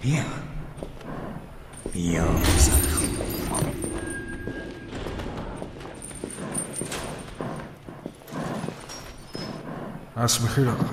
بیا بزن خوب. عصر بخیر آقا.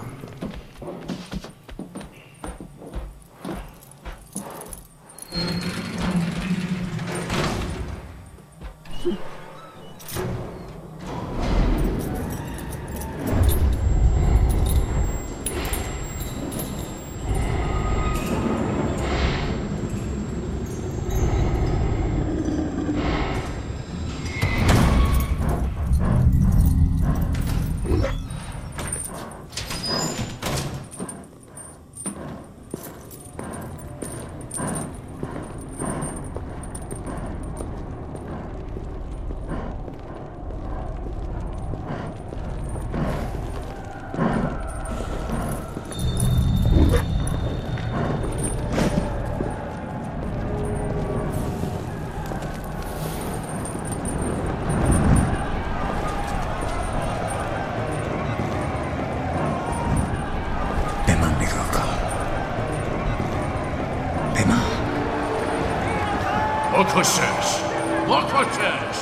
بکشش.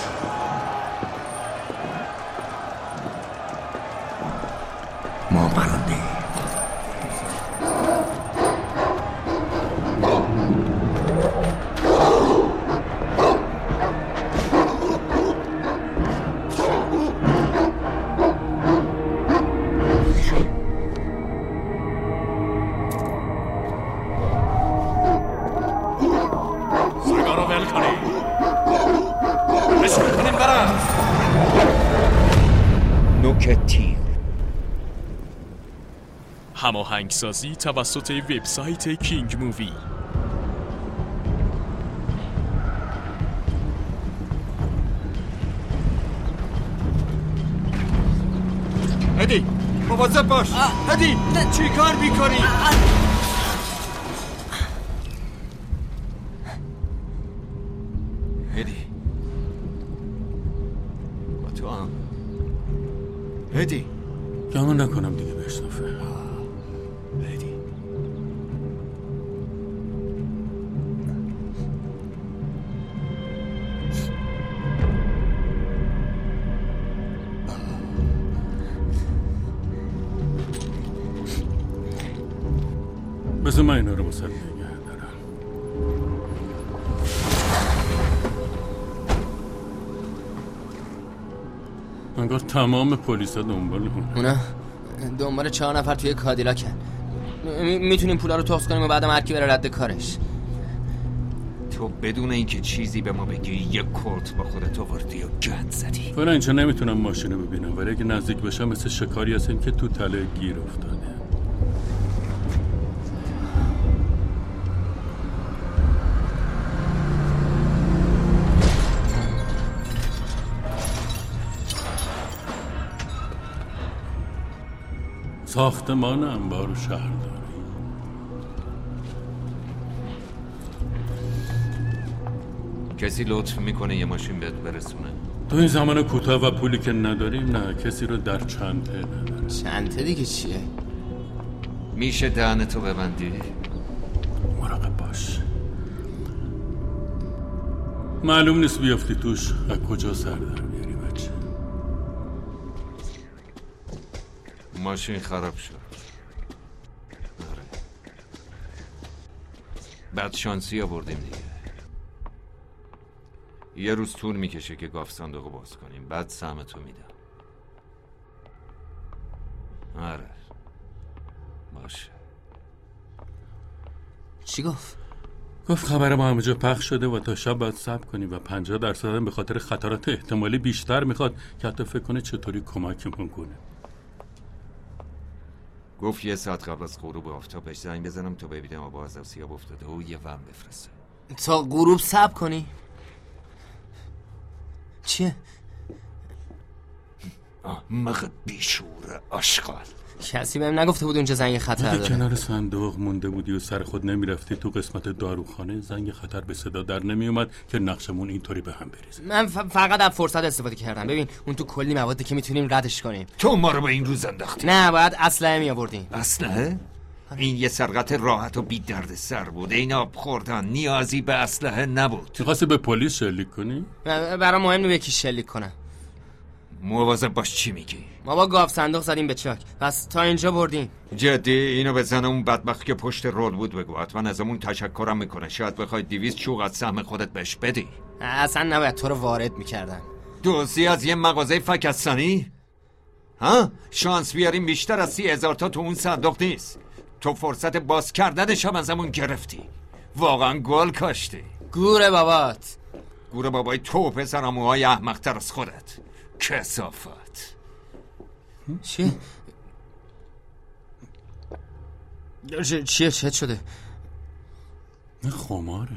ما پرنده هماهنگسازی توسط وبسایت کینگ مووی. هدی مواظب باش. هدی چی کار میکنی؟ هدی با تو هم هدی گمان نکنم دیگه بشنفه. بذار من اینا رو با سر نگه دارم. انگار تمام پلیسا دنبال اونا دنبال 4 نفر توی کادیلاکن. میتونیم پولا رو تخص کنیم و بعدم هر کی بره رد کارش. تو بدون اینکه چیزی به ما بگی یک کورت با خودت آوردی و گند زدی. فعلا اینجا نمیتونم ماشین رو ببینم، ولی اگه نزدیک بشم مثل شکاری هستیم که تو تله گیر افتاده. ساختمان انبار شهرداری. کسی لطف میکنه یه ماشین بهت برسونه؟ تو این زمان کوتاه و پولی که نداریم نه کسی رو در چنته نداره. چنته دیگه چیه؟ میشه دهنتو ببندی؟ مراقب باش. معلوم نیست بیافتی توش از کجا سر در بیاری بچه. ماشین خراب شد. آره. بعد شانسی آوردیم دیگه. یه روز طول میکشه که گاف صندوقو باز کنیم، بعد سهمتو میدم. آره باشه. چی گفت؟ گفت خبر ما همه جا پخش شده و تا شب باید صبر کنیم و 50% هم به خاطر خطرات احتمالی بیشتر میخواد که حتی فکر کنه چطوری کمکمون کنه. گفت 1 ساعت قبل از غروب آفتاب بهش زنگ بزنم تا ببینم آب از سیاب افتاده و یه وام بفرسته. تا غروب صبر کنی؟ چیه؟ احمق بیشور آشغال. کسی بهم نگفته بود اونجا زنگ خطر داره. کنار صندوق مونده بودی و سر خود نمیرفتی تو قسمت داروخانه، زنگ خطر به صدا در نمیومد که نقشمون اینطوری به هم بریزه. من فقط از فرصت استفاده کردم. ببین اون تو کلی موادی که میتونیم ردش کنیم. تو ما رو به این روز انداختی. نه باید اسلحه می آوردیم. اسلحه؟ این یه سرقت راحت و بی درد سر بود. این آب خوردن نیازی به اسلحه نبود. می‌خواستی به پلیس شلیک کنی؟ برام مهم نیست به کی شلیک کنم. مواظب باش چی میگی. ما با گاف صندوق زدیم به چاک، پس تا اینجا بردیم. جدی اینو بزن اون بدبخت که پشت رول بود بگو. حتما ازمون تشکرم میکنه. شاید بخوای 200 چوغ از سهم خودت بهش بدی. اصلا نباید تو رو وارد میکردم. دزدی از یه مغازه فکستانی؟ ها؟ شانس بیاریم بیشتر از 30,000 تا تو اون صندوق نیست. تو فرصت باز کردنش هم ازمون گرفتی. واقعا گل کاشتی. گوره بابات. گوره بابای تو پسراموهای احمق‌تر از خودت. کثافت. چیه چه شده؟ خماره.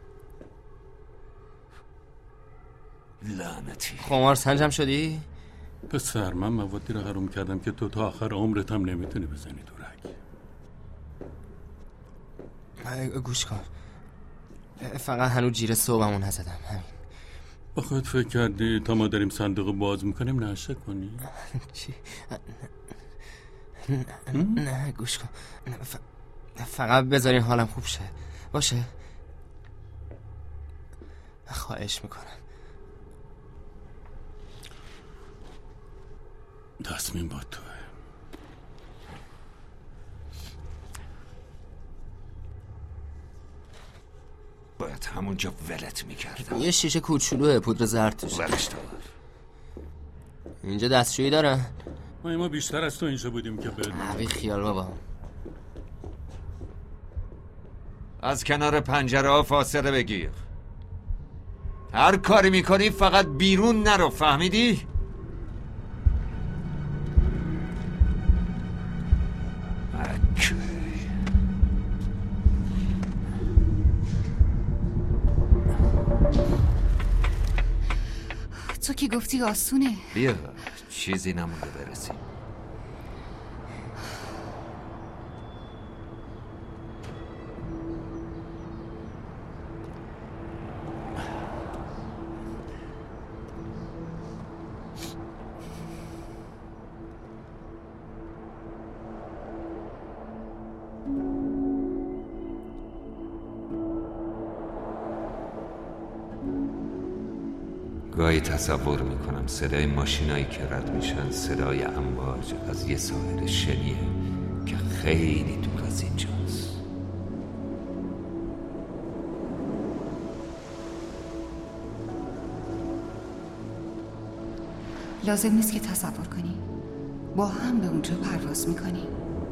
لعنتی. خمار سنجم شدی؟ پسر من موادی رو حروم کردم که تو تا آخر عمرت هم نمیتونی بزنی تو رگ. گوش کن، فقط هنوز جیره صبحمون نزدم. همین. با خودت فکر کردی تا ما داریم صندوق باز میکنیم نشه کنی؟ چی؟ نه گوش کن، فقط بذارین حالم خوب شه باشه. خواهش میکنم. تصمیم با توه. باید همونجا ولت میکردم. یه شیشه کوچولوه پودر زرد توش. ولش دار. اینجا دستشویی داره؟ ما بیشتر از تو اینجا بودیم که بدون. بی خیال بابا. از کنار پنجره ها فاصله بگیر. هر کاری میکنی فقط بیرون نرو، فهمیدی؟ تو که گفتی آسونه. بیا چیزی نمونده برسیم. گاهی تصور میکنم صدای ماشینایی که رد میشن صدای امواج از یه ساحل شنیه که خیلی دور از اینجاست. لازم نیست که تصور کنی، با هم به اونجا پرواز میکنی.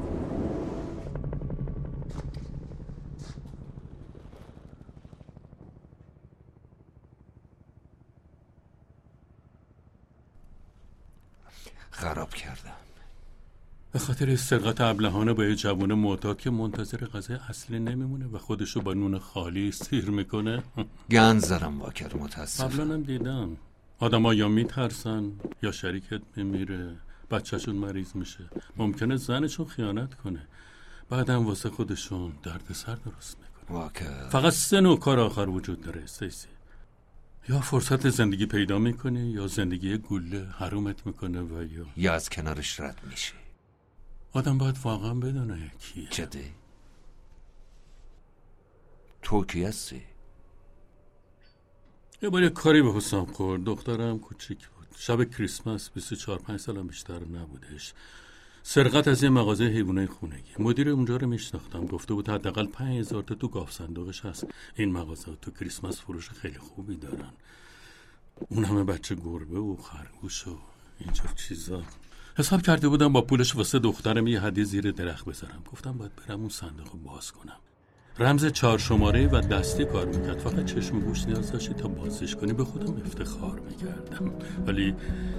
خراب کردم به خاطر سرقت ابلهانه با یه جوون معتاد که منتظر غذای اصلی نمیمونه و خودشو با نون خالی سیر میکنه. گند زدم واکر، متاسفم. قبلا هم دیدم آدم ها یا میترسن یا شریکت میمیره، بچهشون مریض میشه، ممکنه زنشون خیانت کنه، بعدم واسه خودشون دردسر درست میکنه. واکر فقط 3 نوع کار آخر وجود داره استیسی. یا فرصت زندگی پیدا میکنی یا زندگی گوله حرومت میکنه و یا از کنارش رد میشی. آدم باید واقعا بدونه کیه. جدی؟ تو کی هستی؟ یه بار یه کاری به حسام خورد. دخترم کوچیک بود، شب کریسمس، 24-5 سالم بیشتر نبودش. سرقت از یه مغازه حیوانای خونگی. مدیر اونجا رو میشناختم، گفته بود حداقل 5,000 تا تو گاف صندوقش هست. این مغازه تو کریسمس فروش خیلی خوبی دارن. اون همه بچه گربه و خرگوش و اینجور چیزا. حساب کرده بودم با پولش واسه دخترم یه هدیه زیر درخت بذارم. گفتم باید برم اون صندوق باز کنم. رمز 4 شماره و دستی کار میکرد. فقط چشم و گوش نیاز داشتی تا بازش کنی. به خودم افتخار میکردم، ولی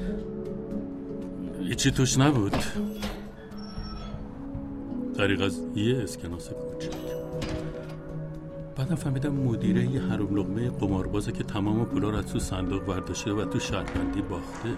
هیچی توش نبود غریق از یه اسکناس کوچیک. بعدم فهمیدم مدیره یه حروم لقمه قماربازه که تمام پولا رو از تو صندوق برداشته و تو شرطبندی باخته.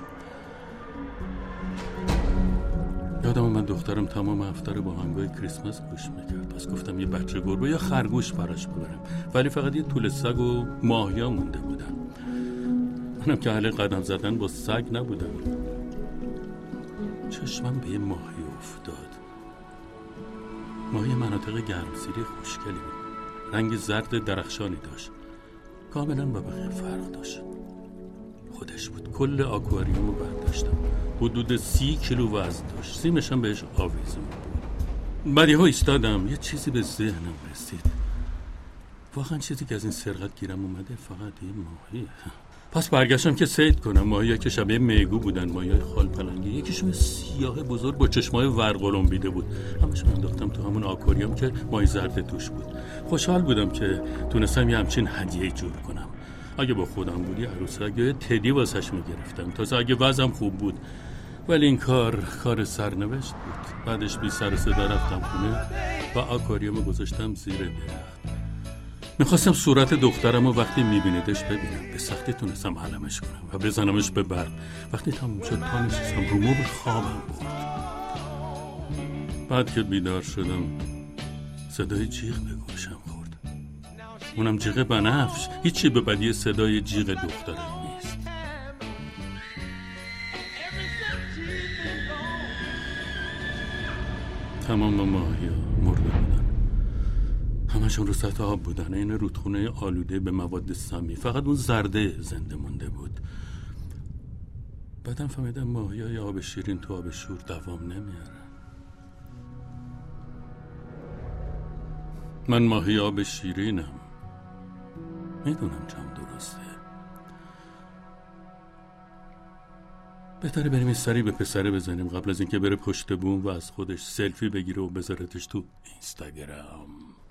یادم من دخترم تمام هفته رو با هنگای کریسمس گوش میکرد. پس گفتم یه بچه گربه یا خرگوش براش ببرم، ولی فقط یه توله سگ و ماهیا مونده بودن. منم که اهل قدم زدن با سگ نبودم. چشمم به یه ماهی افتاد. ماهی مناطق گرمسیری خوشگلی بود. رنگ زرد درخشانی داشت. کاملا با بقیه فرق داشت. خودش بود. کل آکواریوم رو برداشتم. حدود 30 کیلو وزن داشت. سیمش هم بهش آویزون. بعدی‌ها ایستادم. یه چیزی به ذهنم رسید. واقعا چیزی که از این سرقت گیرم اومده فقط این ماهیه. پس برگشتم که صید کنم. ماهی‌ها که شبیه میگو بودن، ماهی‌های خال پلنگی. یکیشون سیاه بزرگ با چشمای ورقلمبیده بود. همشون انداختم تو همون آکواریوم که ماهی زرد توش بود. خوشحال بودم که تونستم یه همچین هدیه جور کنم. اگه با خودم بودی عروسک یا تدی واسش میگرفتم، تازه اگه وضعم خوب بود. ولی این کار سرنوشت بود. بعدش بی سر و صدا رفتم خونه و آکواریوم گذاشتم زیر درخت. میخواستم صورت دخترم و وقتی میبینیدش ببینم. به سختی تونستم علمش کنم و بزنمش به برق. وقتی تموم شد پا نشستم رو مبل خوابم بود. بعد که بیدار شدم صدای جیغ به گوشم خورد. اونم جیغ بنفش. هیچی به بدی صدای جیغ دخترم نیست. تمام ماهی‌ها مرده بودن. همشون رو سطح آب بودن. این رودخونه آلوده به مواد سمی. فقط اون زرده زنده مونده بود. بعدم فهمیدم ماهی‌های آب شیرین تو آب شور دوام نمیارن. من ماهی آب شیرینم. میدونم جام درسته. بهتره بریم این سری به پسره بزنیم قبل از اینکه بره پشت بوم و از خودش سلفی بگیره و بذارتش تو اینستاگرام.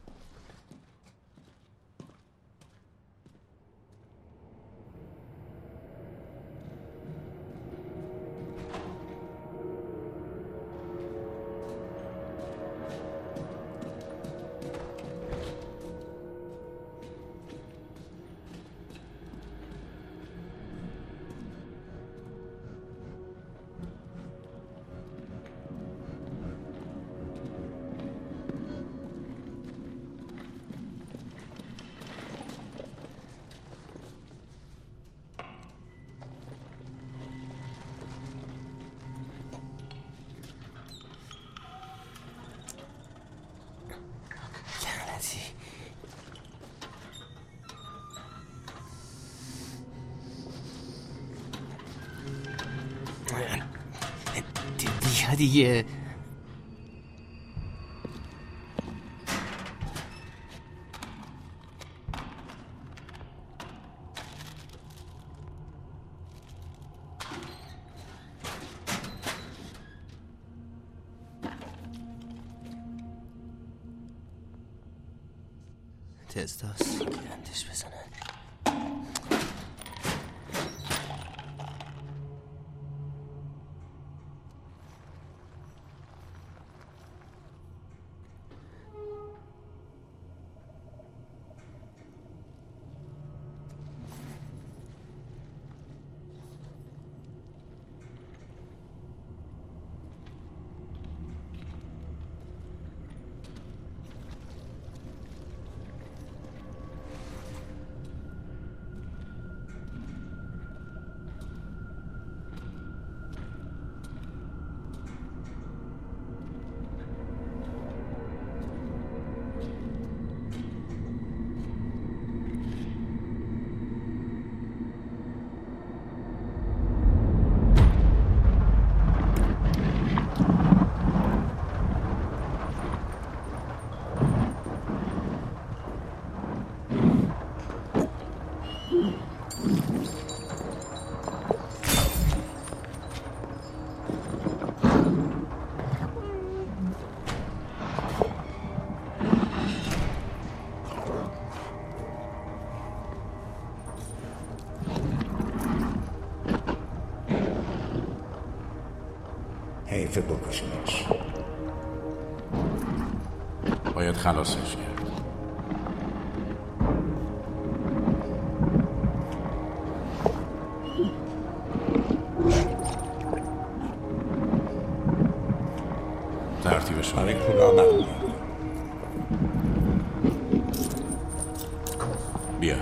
دیگه تستاس گندش بزنه. حیف بکشنش. باید خلاصش کرد. ترتیبش برای پولا نقلی. بیا.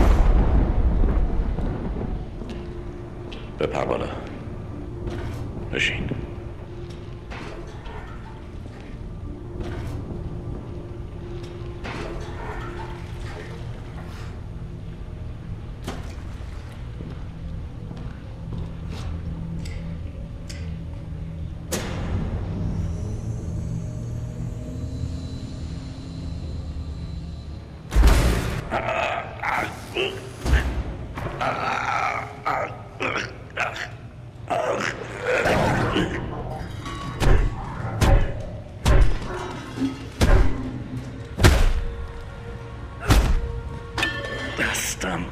بپر بالا. بشین. دستم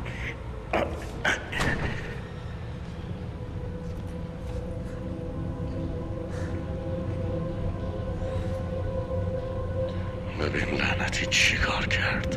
ببین لعنتی چی کار کرد.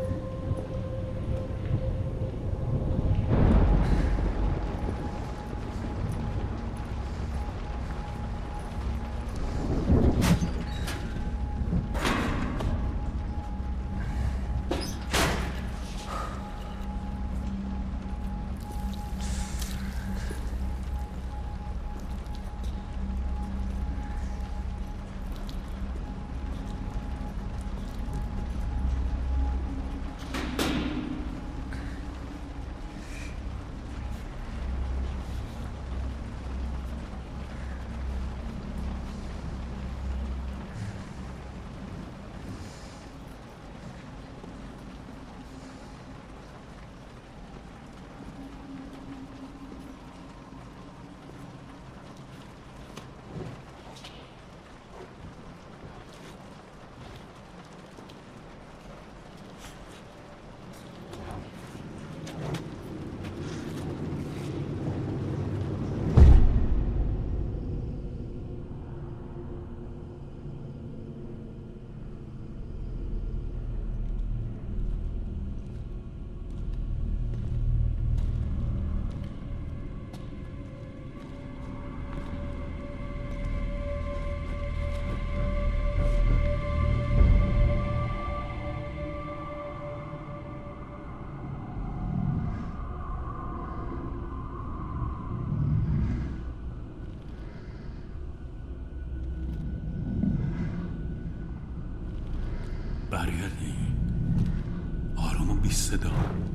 برگردی آروم و بی صدا.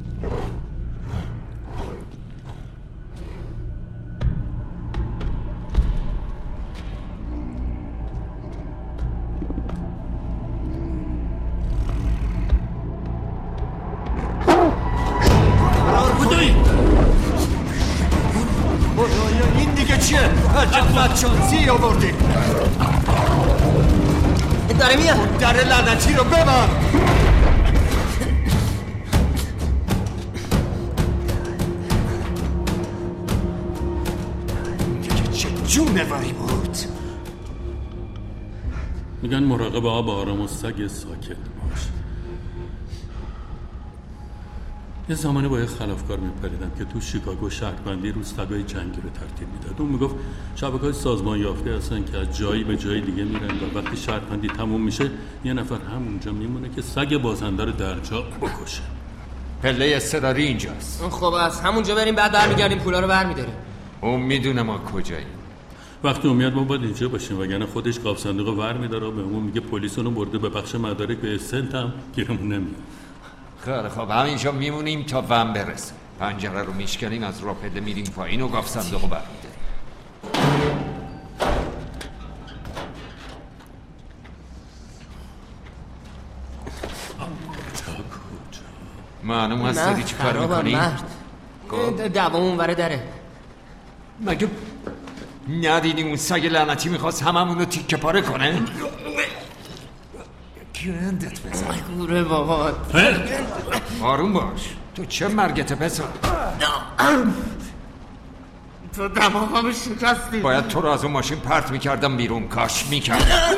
این دیگه چیه؟ عجب بدشانسی آوردی. داره میاد. در لعنتی رو ببر. دیگه چه جونوری بود. میگن مراقب آب آرام و سگ ساکت باش. یه زمانی با یه خلافکار میپریدم که تو شیکاگو شهربندی روستگای جنگی رو ترتیب میداد. اون میگفت شبکه‌های سازمان یافته هستن که از جایی به جای دیگه میرن و وقتی شهربندی تموم میشه یه نفر همونجا میمونه که سگ بازنده رو در جا بکشه. پله اضطراری اینجاست. خب از همونجا بریم بعد برمیگردیم پولا رو برمیداریم. اون میدونه ما کجاییم. وقتی اون میاد ما باید اینجا باشیم وگرنه خودش قاب صندوق ور میداره و بهمون میگه پلیس اونو برده به بخش مدارک به سنت هم گیرمون نمیاد. خیلی خب همینجا میمونیم تا ون برسه. پنجره رو میشکنیم از راپله میریم پایین و قاب صندوق رو برمیداریم. معلوم هست داری چی کار میکنی؟ دوام اونوره داره. مگه ندیدی اون سگ لعنتی میخواست هممون رو تیکه پاره کنه؟ گندت بزن. گوره بابا. آروم باش. تو چه مرگته پسر؟ تو دماغمو شکستی. باید تو رو از اون ماشین پرت میکردم بیرون. کاش میکردم.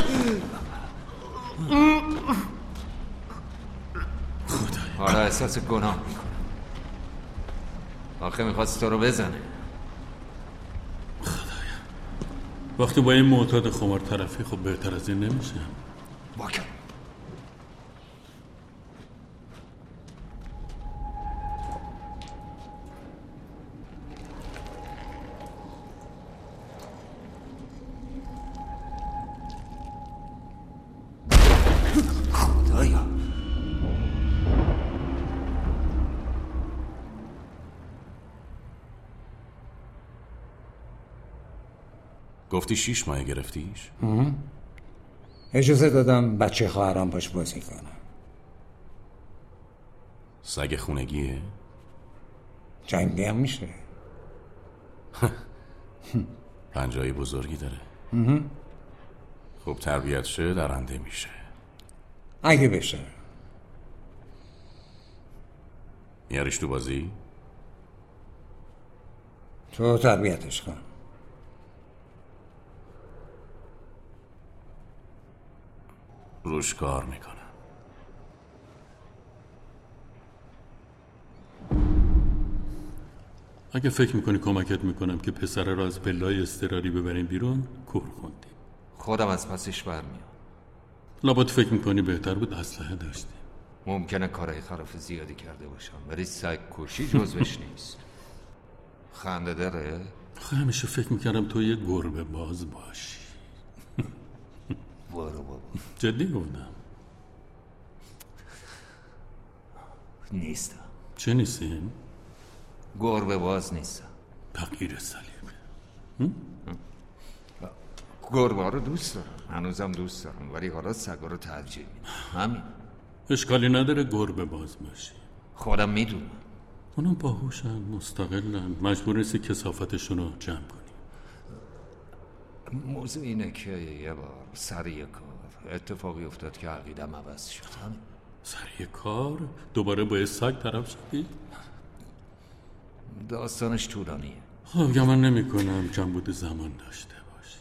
حالا احساس گناه میکنه. آخه میخواست تو رو بزنه. وقتی با این معتاد خمار طرفی خب بهتر از این نمیشه. باکر گفتی 6 ماه گرفتیش؟ اجازه دادم بچه خواهرام باش بازی کنم. سگ خونگیه؟ جنگی هم میشه. پنجه‌های بزرگی داره. خوب تربیت شه درنده میشه. اگه بشه. میاریش تو بازی؟ تو تربیتش کن. روش کار میکنم. اگه فکر میکنی کمکت میکنم که پسر رو از پله‌های اضطراری ببریم بیرون، کور خوندی. خودم از پسش برمیام. لابد فکر میکنی بهتر بود اسلحه داشتی. ممکنه کارهای خراف زیادی کرده باشم ولی سگ کشی جزوش نیست. خنده داره؟ آخه همیشه فکر میکردم تو یه گربه باز باشی. وارو بابا جدی گفتم. نیستم. چه نیستین؟ گربه باز نیستم. تغییر سلیقه. گربه ها رو دوست دارم، هنوزم دوست دارم، ولی حالا سگا رو ترجیح میدم. همین. اشکالی نداره گربه باز باشی. خودم میدونم. اونا باهوشن، مستقلن، مجبور نیستی کثافتشون رو جمع کنی. موضوع اینه که یه بار سر یه کار اتفاقی افتاد که عقیدم عوض شد. همین. سر یه کار دوباره با یه سگ طرف شدی؟ داستانش طولانیه. خب گمان نمی کنم کمبود زمان داشته باشی.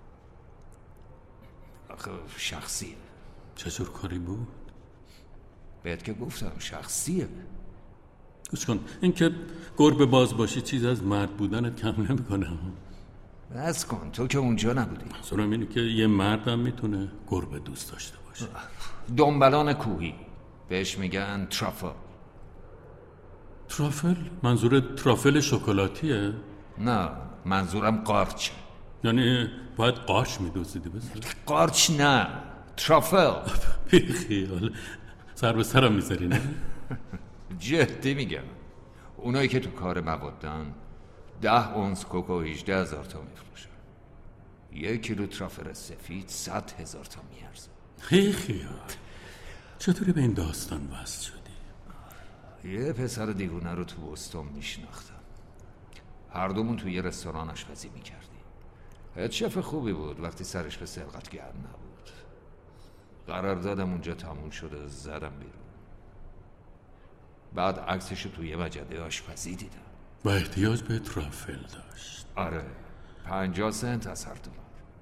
آخه شخصیه. چجور کاری بود؟ بهت که گفتم شخصیه. گوش کن، این که گربه باز باشی چیز از مرد بودنت کم نمی کنم. بس کن، تو که اونجا نبودی. منظورم اینه که یه مرد هم میتونه گربه دوست داشته باشه. دنبلان کوهی بهش میگن ترافل. ترافل؟ منظور ترافل شکلاتیه؟ نه، منظورم قارچه. یعنی باید قارچ میدوزیدی بسه؟ قارچ نه، ترافل. بی خیال، سر به سرم میذاری نه؟ جدی میگم. اونایی که تو کار موادن 10 اونس کوکو 18,000 تا میفروشن. 1 کیلو ترافل سفید 100,000 تا میارزه. بی خیال، چطوری به این داستان وصل شدی؟ یه پسر دیوونه رو تو بوستون میشناختم. هر دومون تو یه رستوران آشپزی میکردیم. هد شف خوبی بود وقتی سرش به سرقت گرم نبود. قراردادم اونجا تموم شده، زدم بیرون. بعد عکسشو توی یه مجله آشپزی دیدم. با احتیاج به ترافل داشت. آره، 50 سنت از هر دلار.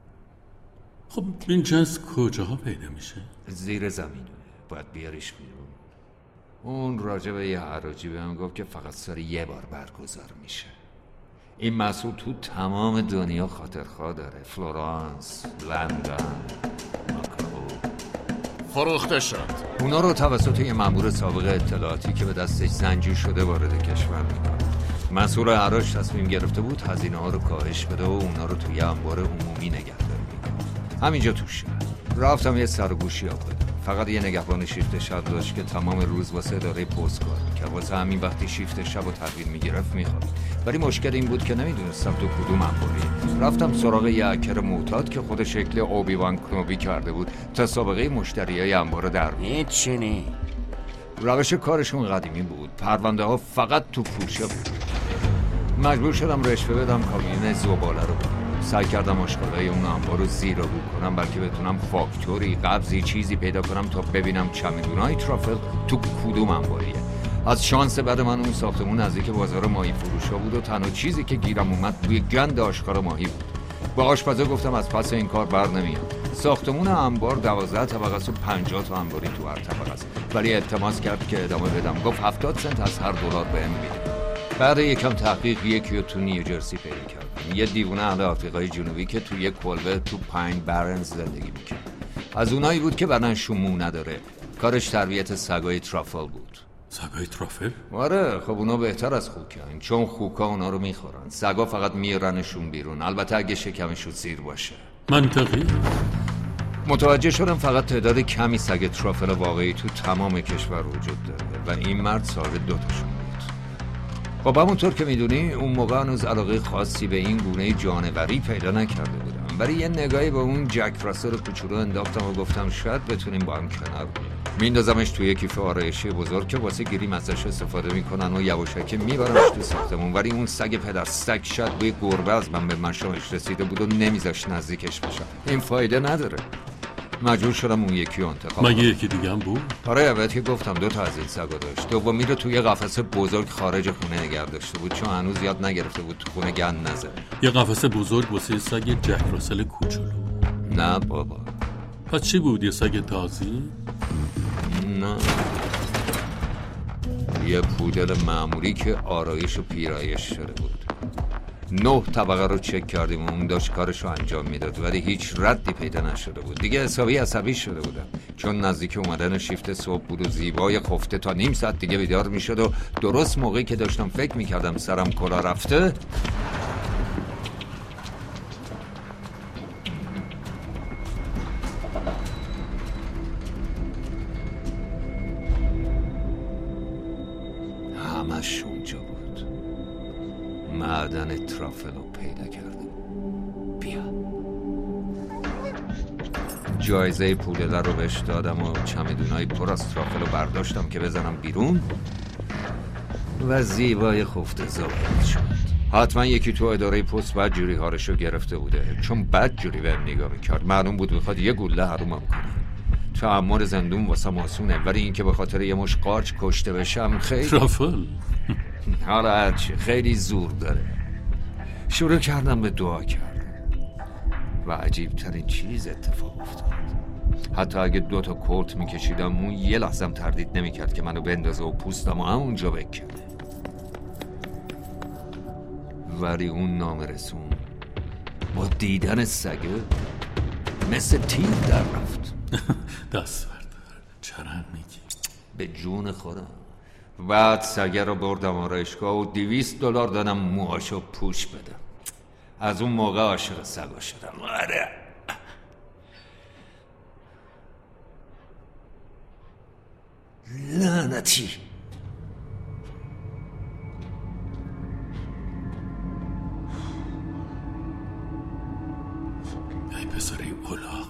خب این جنس کجاها پیدا میشه؟ زیر زمینه، باید بیاریش بیرون. اون راجع به یه حراجی بهم گفت که فقط سال یه بار برگزار میشه. این محصول تو تمام دنیا خاطرخواه داره. فلورانس، لندن، ماکائو. فروخته شد. اونا رو توسط یه مأمور سابق اطلاعاتی که به دستش زنجیر شده وارد کشور میکنه. مسئول حراج تصمیم گرفته بود هزینه ها رو کاهش بده و اونا رو توی انبار عمومی نگهداری میکنه. همینجا تو شهر. رفتم یه سر و گوشی بدم. فقط یه نگهبان شیفت شب داشت که تمام روز واسه اداره پست کار می‌کرد. واسه همین وقتی شیفت شب رو تحویل میگرفت میخواد. ولی مشکل این بود که نمیدونستم تو کدوم انباری. رفتم سراغ یه هکر معتاد که خود شکل اوبیوان کنوبی کرده بود تا سابقه مشتریای انبار در بود. هیچی. روش کارشون قدیمی بود. پرونده ها فقط تو پوشه بود. مجبور شدم رشوه بدم کامیون زباله رو برم. سعی کردم آشغالای اون انبار رو زیر و رو کنم بلکه بتونم فاکتوری، قبضی، چیزی پیدا کنم تا ببینم چمدونای ترافل تو کدوم انباریه. از شانس بعد من اون ساختمون نزدیک بازار ماهی فروشا بود و تنها چیزی که گیرم اومد روی گند آشکار ماهی بود. با آشپزا گفتم از پس این کار بر نمیاد. ساختمون انبار 12 طبقه است و 50 تا انباری تو هر طبقه است. ولی التماس کرد که ادامه بدم. گفت 70 سنت از هر دلار بهم میده. بعد یکم تحقیق یکی رو تو نیوجرسی پیدا کردم. یه دیوونه اهل آفریقای جنوبی که تو یه کلبه تو پاین بارنز زندگی میکرد. از اونایی بود که بدنشون مو نداره. کارش تربیت سگای ترافل بود. سگای ترافل؟ آره، خب اونا بهتر از خوکن چون خوکا اونا رو میخورن. سگا فقط میرنشون بیرون، البته اگه شکمشون سیر باشه. منطقی. متوجه شدم فقط تعداد کمی سگ ترافل واقعی تو تمام کشور وجود داره و این مرد صاحب 2 تاشون بود. خب همونطور که میدونی اون موقع هنوز علاقه خاصی به این گونه جانوری پیدا نکرده بودم. نکردم، ولی یه نگاهی به اون جک راسل کوچولو انداختم و گفتم شاید بتونیم با هم کنار بیاییم. میندازمش توی کیف آرایشی بزرگ که واسه گریم ازش استفاده میکنن و یواشکی میبرمش تو ساختمون، ولی اون سگ پدر سگ شاید بوی گربه از من به مشامش رسیده بود و نمیذاش نزدیکش بشم. این فایده نداره. مجبور شدم اون یکی رو انتخاب. مگه یکی دیگه هم بود؟ آره البته گفتم 2 تا از این سگا داشت. دومی رو توی قفسه بزرگ خارج خونه نگه داشته بود چون هنوز یاد نگرفته بود تو خونه گند نزنه. یه قفسه بزرگ واسه سگ جک راسل کوچولو؟ نه بابا. پس چی بود؟ یه سگ تازی؟ نه، یه پودل معمولی که آرایش و پیرایش شده بود. 9 طبقه رو چک کردیم و اون داشت کارش رو انجام میداد، ولی هیچ ردی پیدا نشده بود. دیگه حسابی عصبی شده بودم چون نزدیک اومدن شیفت صبح بود و زیبای خفته تا نیم ساعت دیگه بیدار میشد و درست موقعی که داشتم فکر میکردم سرم کلا رفته، همش اونجا بود. معدن ترافل رو پیدا کردم. بیا. جایزه پودله رو بهش دادم و چمدونای پر از ترافل رو برداشتم که بزنم بیرون و زیبای خفته ظاهر شد. حتما یکی تو اداره پست بعد جوری هارشو گرفته بوده چون بد جوری بهم نگاه میکرد. معلوم بود بخواد یه گوله حرومم کنه. تعمر زندون واسه آسونه، ولی این که به خاطر یه مش قارچ کشته بشم خیلی ترافل. حالا هرچی خیلی زور داره. شروع کردم به دعا کردن و عجیبترین چیز اتفاق افتاد. حتی اگه 2 تا کورت میکشیدم اون یه لحظم تردید نمیکرد که منو بندازه و پوستم و همونجا بکنه. ولی اون نامرسون با دیدن سگه مثل تیر در رفت. دست بردار. چرا میگی؟ به جون خودم. بعد سگه رو بردم آرایشگاه و $200 دادم موهاشو پوش بدم. از اون موقع عاشق سگا شدم. آره. لعنتی. ای پسری اولاق.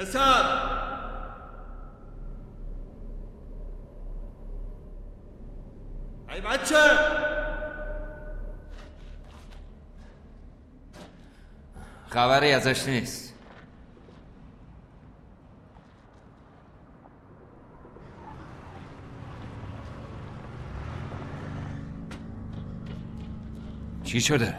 پسر ای بچه خبری ازش نیست. چی شده؟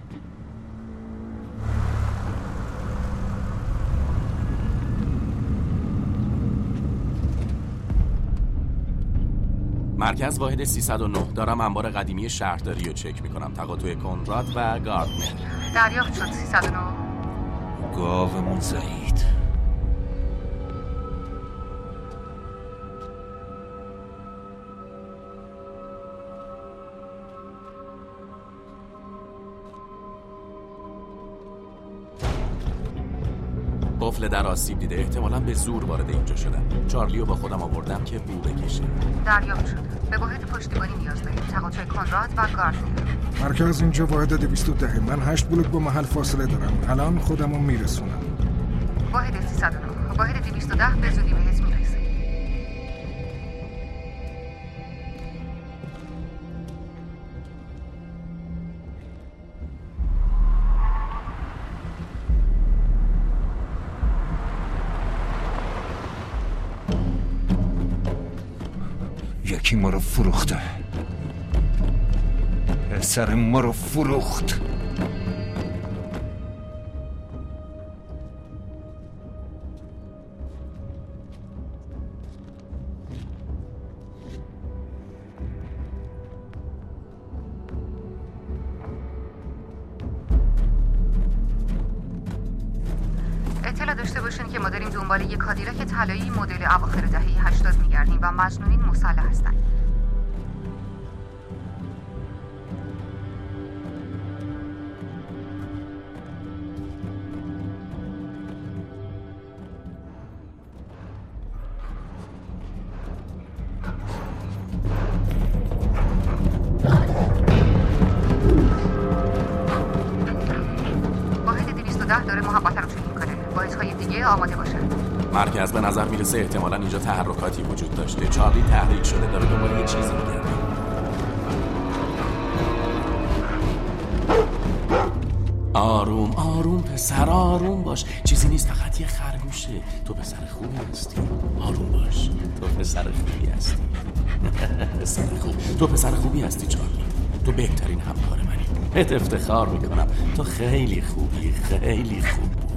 مرکز واحد 309 دارم انبار قدیمی شهرداری رو چک میکنم. تقاطع کنراد و گاردنر. دریافت شد 309. گاومون زایید. قفل در آسیب دیده، احتمالاً به زور وارد اینجا شدم. چارلیو با خودم آوردم که بو بکشه. دریافت شد. به واحد پشتیبانی نیاز داریم. تقاطع کنراد و گاردنر. مرکز اینجا واحد 210. من 8 بلوک با محل فاصله دارم. الان خودمو میرسونم. واحد 309. واحد 210 به زودی بهت میرسه. یکی ما رو فروخته. پسر ما رو فروخت. اطلاع داشته باشین که ما داریم دنبال یک کادیلاک طلایی مدل اواخر دهه 80 میگردیم و مجنونین مسلح هستن. واحد 210 داره محبت رو چک میکنه. واحدهای دیگه آماده باشن. مرکز به نظر میرسه احتمالاً اینجا تحرکاتی وجود داشته. چارلی تحریک شده، داره دنبال یه چیزی میگرده. آروم آروم پسر، آروم باش. چیزی نیست، فقط یه خرگوشه. تو پسر خوبی هستی. آروم باش. تو پسر خوبی هستی. پسر خوب. تو پسر خوبی هستی چارلی. تو بهترین همکار منی. بهت افتخار میکنم. تو خیلی خوبی، خیلی خوب بود.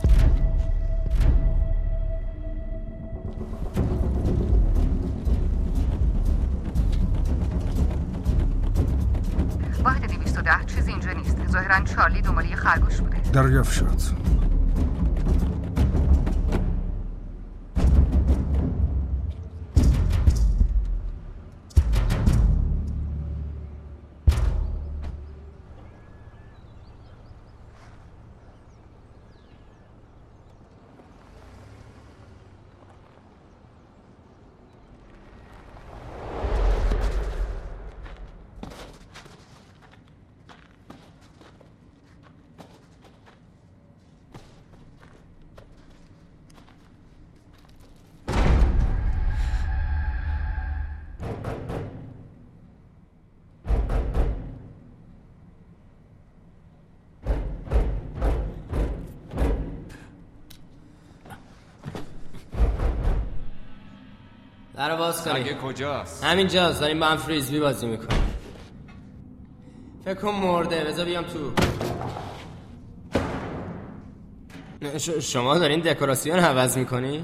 واحد 210 چیزی اینجا نیست. ظاهراً چارلی دنبال یه خرگوش بوده. دریافت شد. درو باز کنی. اگه کجاست؟ همینجاست. داریم با هم فریزبی بازی میکنیم. فکر کن مرده. بذار بیام تو. شما دارین دکوراسیون عوض میکنی؟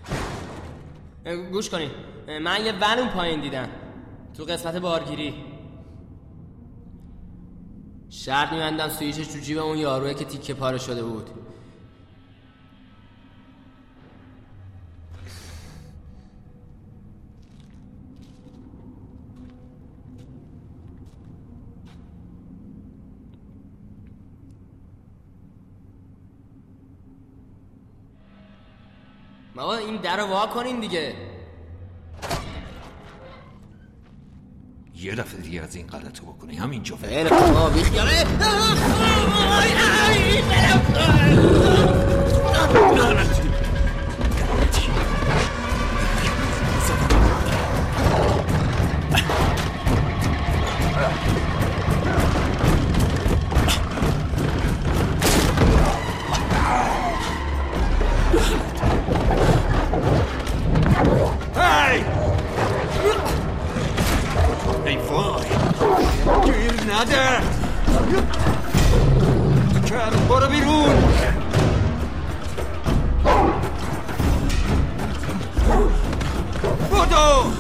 گوش کنین. من یه ون اون پایین دیدم تو قسمت بارگیری. شرط میبندم سویچش تو جیب اون یاروه که تیکه پاره شده بود. بابا این در رو وا کنین دیگه. یه دفعه دیگه از این غلطو بکنی همینجا. خیلی خوب بیخیاله. نده. کرم برو بیرون. بدو.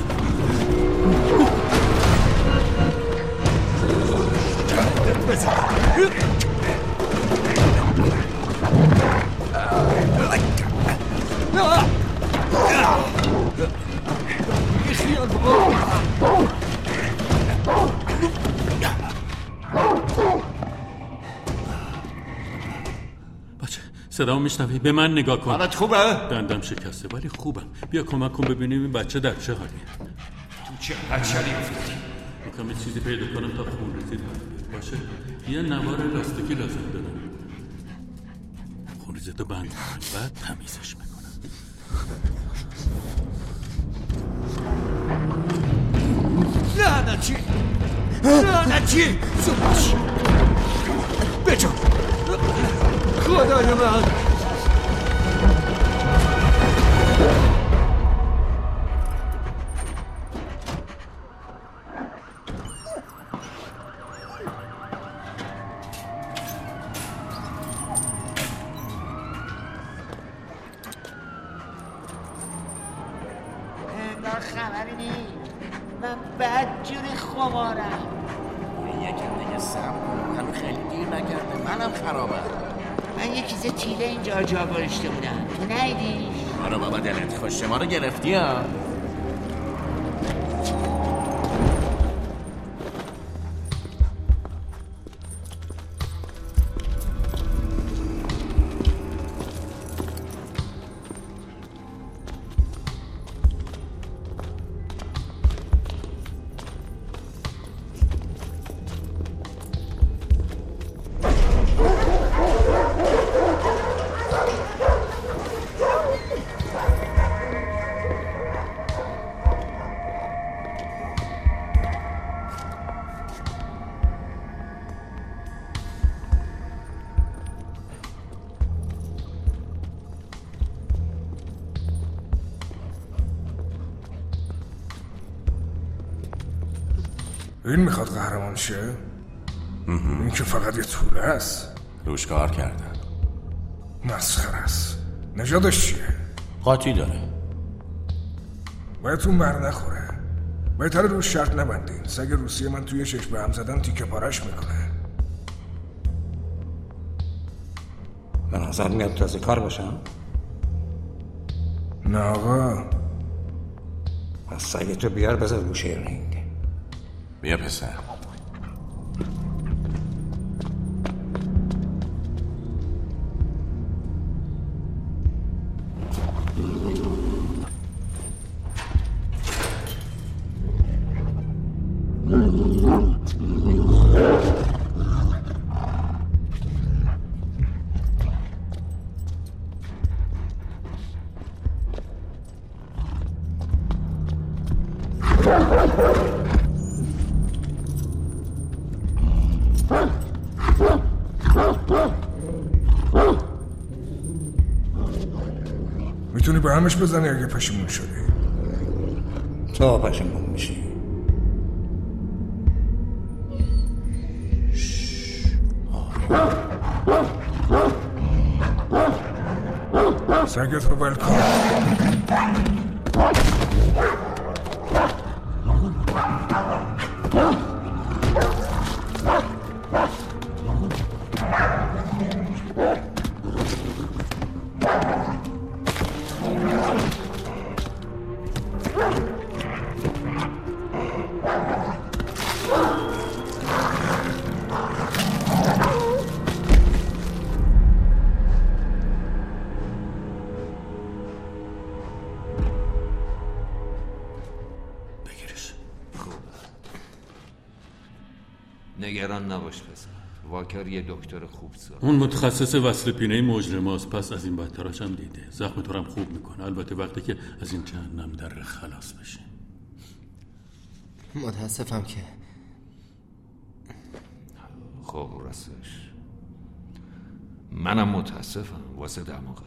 بچه صدامو میشنوی؟ به من نگاه کن. حالت خوبه؟ دندم شکسته ولی خوبم. بیا کمک کن ببینیم این بچه در چه حالیه. تو چه حشری افتادی؟ میخوام یه چیزی پیدا کنم تا خون ریزی باشه. یه نوار لاستیکی لازم دارم. خون ریزیتو بند کنم بعد تمیزش میکنم. لعنتی لعنتی زباش بجا خدای من. انگار خبری نیست. من بدجوری خمارم. یکم دیگه صبر کن. هنوز خیلی دیر نکرده. منم خرابم. من یه کیسه تیله اینجا جا گذاشته بودم. تو نیدیش؟ آره بابا دلت خوشه. ما رو گرفتی ها. این میخواد قهرمان شه؟ این که فقط یه طوله است. روش کار کردن. مسخره است. نژادش چیه؟ قاطی داره. باید تو بر نخوره. بهتره روش شرط نبندین. سگ روسیه من توی شش به هم زدن تیکه پارش میکنه. به نظر میاد تازه کار باشم؟ نه آقا. از سگتو بیار بذار رو شیرینگ. بیا پسر. میتونی به همش بزنی اگه پشیمون شدی. تو پشیمون میشی. سگت رو بل کن. نگران نباش پسر. واکر یه دکتر خوب ساخت. اون متخصص وصل پینه مجرماست. پس از این بدتراش هم دیده. زخم تو هم خوب میکنه. البته وقتی که از این جهنم در خلاص بشه. متاسفم که خب راستش منم متاسفم واسه دماغت.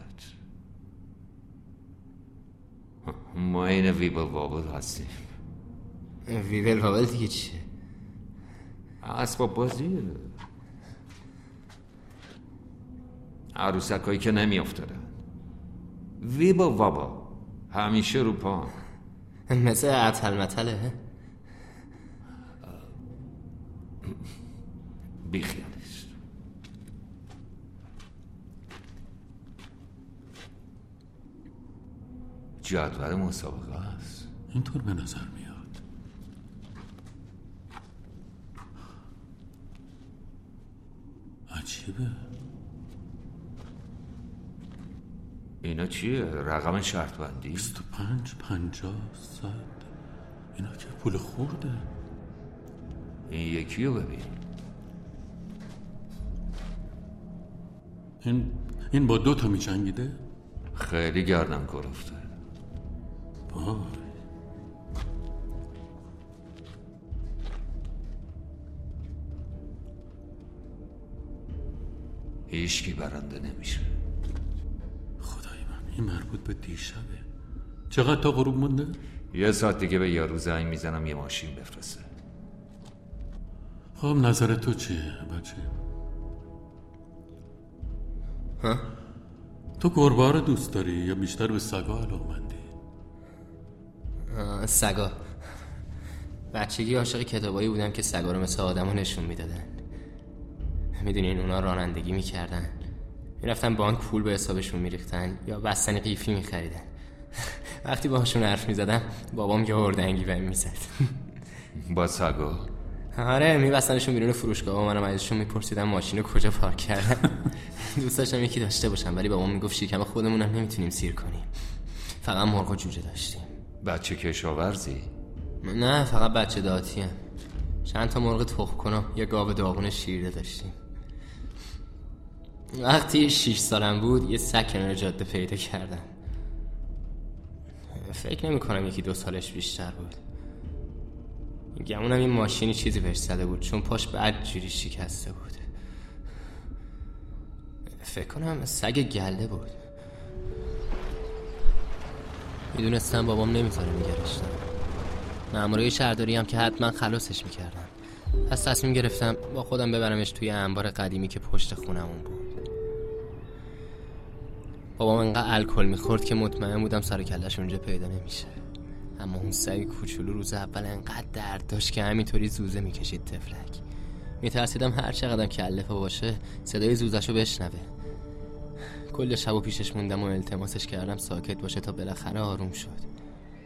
ما این ویبل وابل هستیم. ویبل وابل دیگه چیه؟ اسباب بازیه. عروسکایی که نمی افتادن. ویبا وابا همیشه رو پا. مثل عطل مطله. بیخیالش. جدول مسابقه است. اینطور به نظر میاد. عجیبه. اینا چیه؟ رقم شرط بندی؟ 25 50 100. اینا که پول خورده. این یکی رو ببین. این با 2 تا می جنگیده؟ خیلی گردن گرفته. وای. هیچکی برنده نمیشه. خدای من، این مربوط به دیشبه. چقدر تا غروب مونده؟ 1 ساعت دیگه به یارو زنگ میزنم یه ماشین بفرسته. خب نظر تو چیه بچه؟ ها؟ تو گربه رو دوست داری یا بیشتر به سگا علاقه‌مندی؟ سگا. بچگی عاشق کتابایی بودم که سگا رو مثل آدمو نشون میدادن. میدونین اونا رانندگی میکردن، میرفتن بانک پول به حسابشون میریختن یا بستنی قیفی میخریدن. وقتی باهاشون حرف میزدم بابام یه اردنگی بهم میزد. با سگا؟ آره، میبستنشون بیرون فروشگاه و منم ازشون میپرسیدم ماشین رو کجا پارک کردن. دوست داشتم یکی داشته باشم، ولی بابام میگفت شکم خودمونم نمیتونیم سیر کنیم. فقط مرغ و جوجه داشتیم. بچه کشاورزی؟ نه، فقط بچه دهاتیم. چند تا مرغ تخم کنه، یه گاو داغون شیرده داشتیم. وقتی 6 سالم بود یه سگ کنار جاده پیدا کردم. فکر نمی کنم 1-2 سالش بیشتر بود. گمونم این ماشینی چیزی بهش زده بود، چون پاش بدجوری شکسته بود. فکر کنم سگ گله بود. میدونستم بابام نمیذاره نگرشتم. مامورای شهرداری هم که حتما خلاصش میکردم. پس تصمیم گرفتم با خودم ببرمش توی انبار قدیمی که پشت خونمون بود. بابام انقدر الکل میخورد که مطمئن بودم سر کلش اونجا پیدا نمیشه. اما اون سگ کوچولو روز اول انقدر درد داشت که همینطوری زوزه میکشید تفلک. میترسیدم هر چقدر کله پا باشه صدای زوزه‌شو بشنوه. کل شب و پیشش موندم و التماسش کردم ساکت باشه تا بالاخره آروم شد.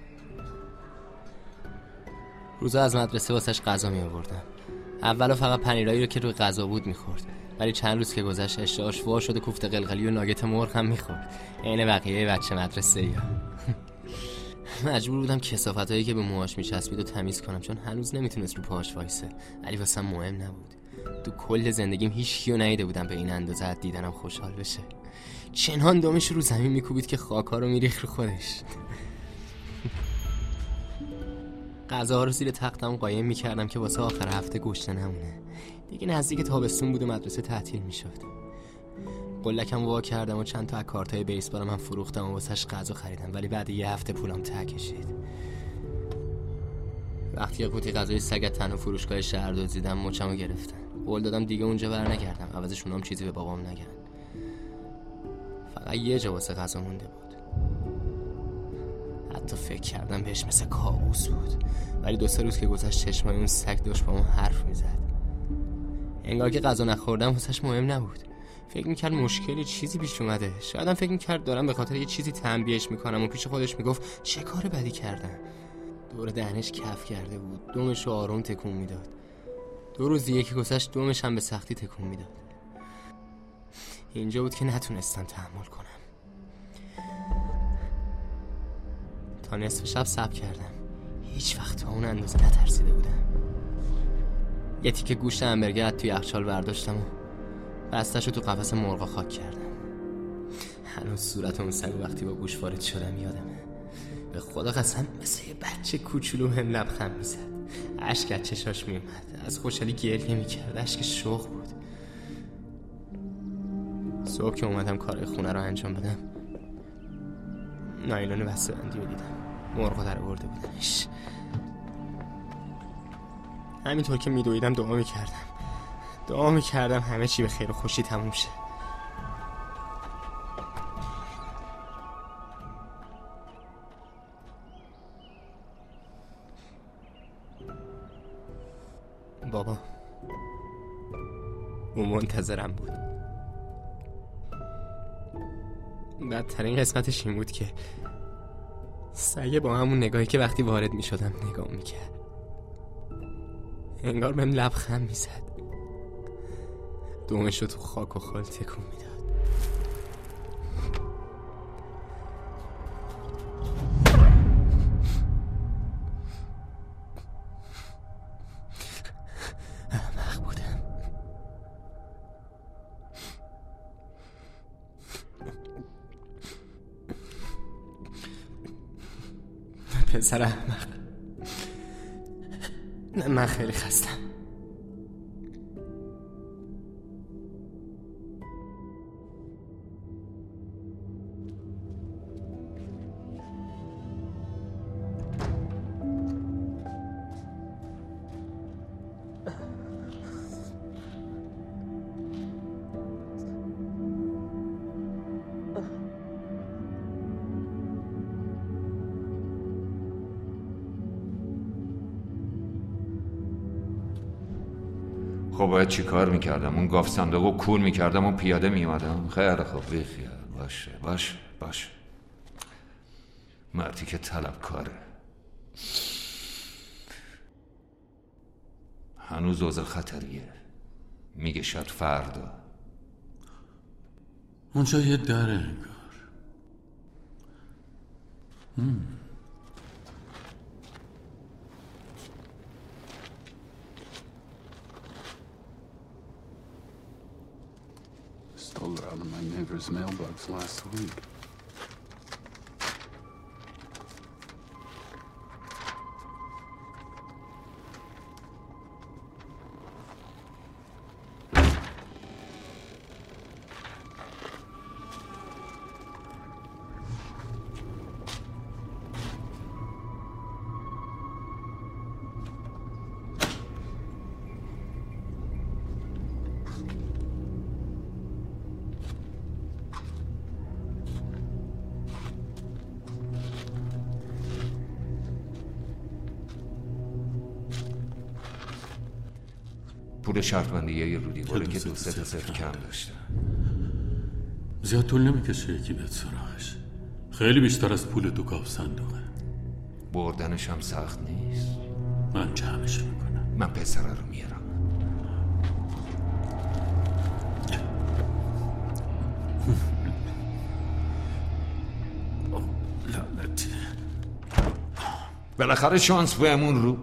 روزا از مدرسه واسش غذا می آوردم. اولو فقط پنیرایی رو که روی غذا بود میخورد، ولی چند روز که گذشت اشتهاش وا شد و کوفته قلقلی و ناگت مرغ هم میخورد، عین بقیه بچه مدرسه‌ای. مجبور بودم کثافتایی که به موهاش میچسبید و تمیز کنم، چون هنوز نمیتونست رو پاهاش وایسه، ولی واسم مهم نبود. تو کل زندگیم هیچ کیو ندیده بودم به این اندازه از دیدنم خوشحال بشه. چنان دمش رو زمین میکوبید که خاک‌ها رو میریخت رو خودش. غذاها رو زیر تختم قایم میکردم که واسه آخر هفته گشنه نمونه. دیگه نزدیک تابستون بود و مدرسه تعطیل میشد. قلکم وا کردم و چند تا از کارتای بیسبالم هم فروختم و واسش غذا خریدم، ولی بعد یه هفته پولم ته کشید. وقتی یه قوطی غذای سگ تنها فروشگاه شهر دزدیدم مچمو گرفتن. قول دادم دیگه اونجا برنگردم، عوضش اونام چیزی به بابام نگن. فقط یه جا واسه غذا مونده بود. حتی فکر کردم بهش مثل کابوس بود، ولی 2-3 روز که گذشت چشمای اون سگ داشت با من حرف میزد. انگار که غذا نخوردم واسش مهم نبود. فکر میکرد مشکلی چیزی پیش اومده. شایدم فکر میکرد دارم به خاطر یه چیزی تنبیهش میکنم و پیش خودش میگفت چه کار بدی کردم. دور دهنش کف کرده بود، دمش رو آروم تکون میداد. 2 روز دیگه که گذشت دمش هم به سختی تکون میداد. اینجا بود که نتونستم تحمل کنم. تا نصف شب صبر کردم. هیچ وقت تا اون اندازه نترسیده بودم. یه تیکه گوشت همبرگر توی یخچال برداشتم و بسته‌شو تو قفس مرغا خاک کردم. هنوز صورت اون سگ وقتی با گوش وارد شدم یادمه. به خدا قسم مثل یه بچه کوچولو هم لبخند میزد. اشک از چشاش میومد. از خوشحالی گریه میکرد. اشک شوق بود. صبح که اومدم کار خونه رو انجام بدم، نایلون بسته‌بندی رو دیدم. مرغا در آورده بودنش. همینطور که میدویدم دعا میکردم همه چی به خیر و خوشی تموم شه. بابا اون منتظرم بود. بدترین قسمتش این بود که سگه با همون نگاهی که وقتی وارد می شدم نگاه میکرد، انگار بهم لبخند میزد، دومشو تو خاک و خال تکون میداد. احمق بودم. پسر احمق. من خیلی خستم. خب باید چی کار میکردم؟ اون گاف صندوق رو کور میکردم و پیاده میامدم؟ خیلی خوب بیخیال. باشه مردی که طلبکاره. هنوز اوضاع خطریه. میگه شاید فردا. اونجا یه دره انگار. Stole it out of my neighbor's mailbox last week. پول شرطبندیه یه رو دیواره که 2-3 تا صفر کم داشته. زیاد طول نمیکشه یکی بیاد سراغش. خیلی بیشتر از پول تو گاف صندوقه. بردنش هم سخت نیست. من جمعش میکنم. من پسره رو میارم. لعنتی. بالاخره شانس بهمون رو.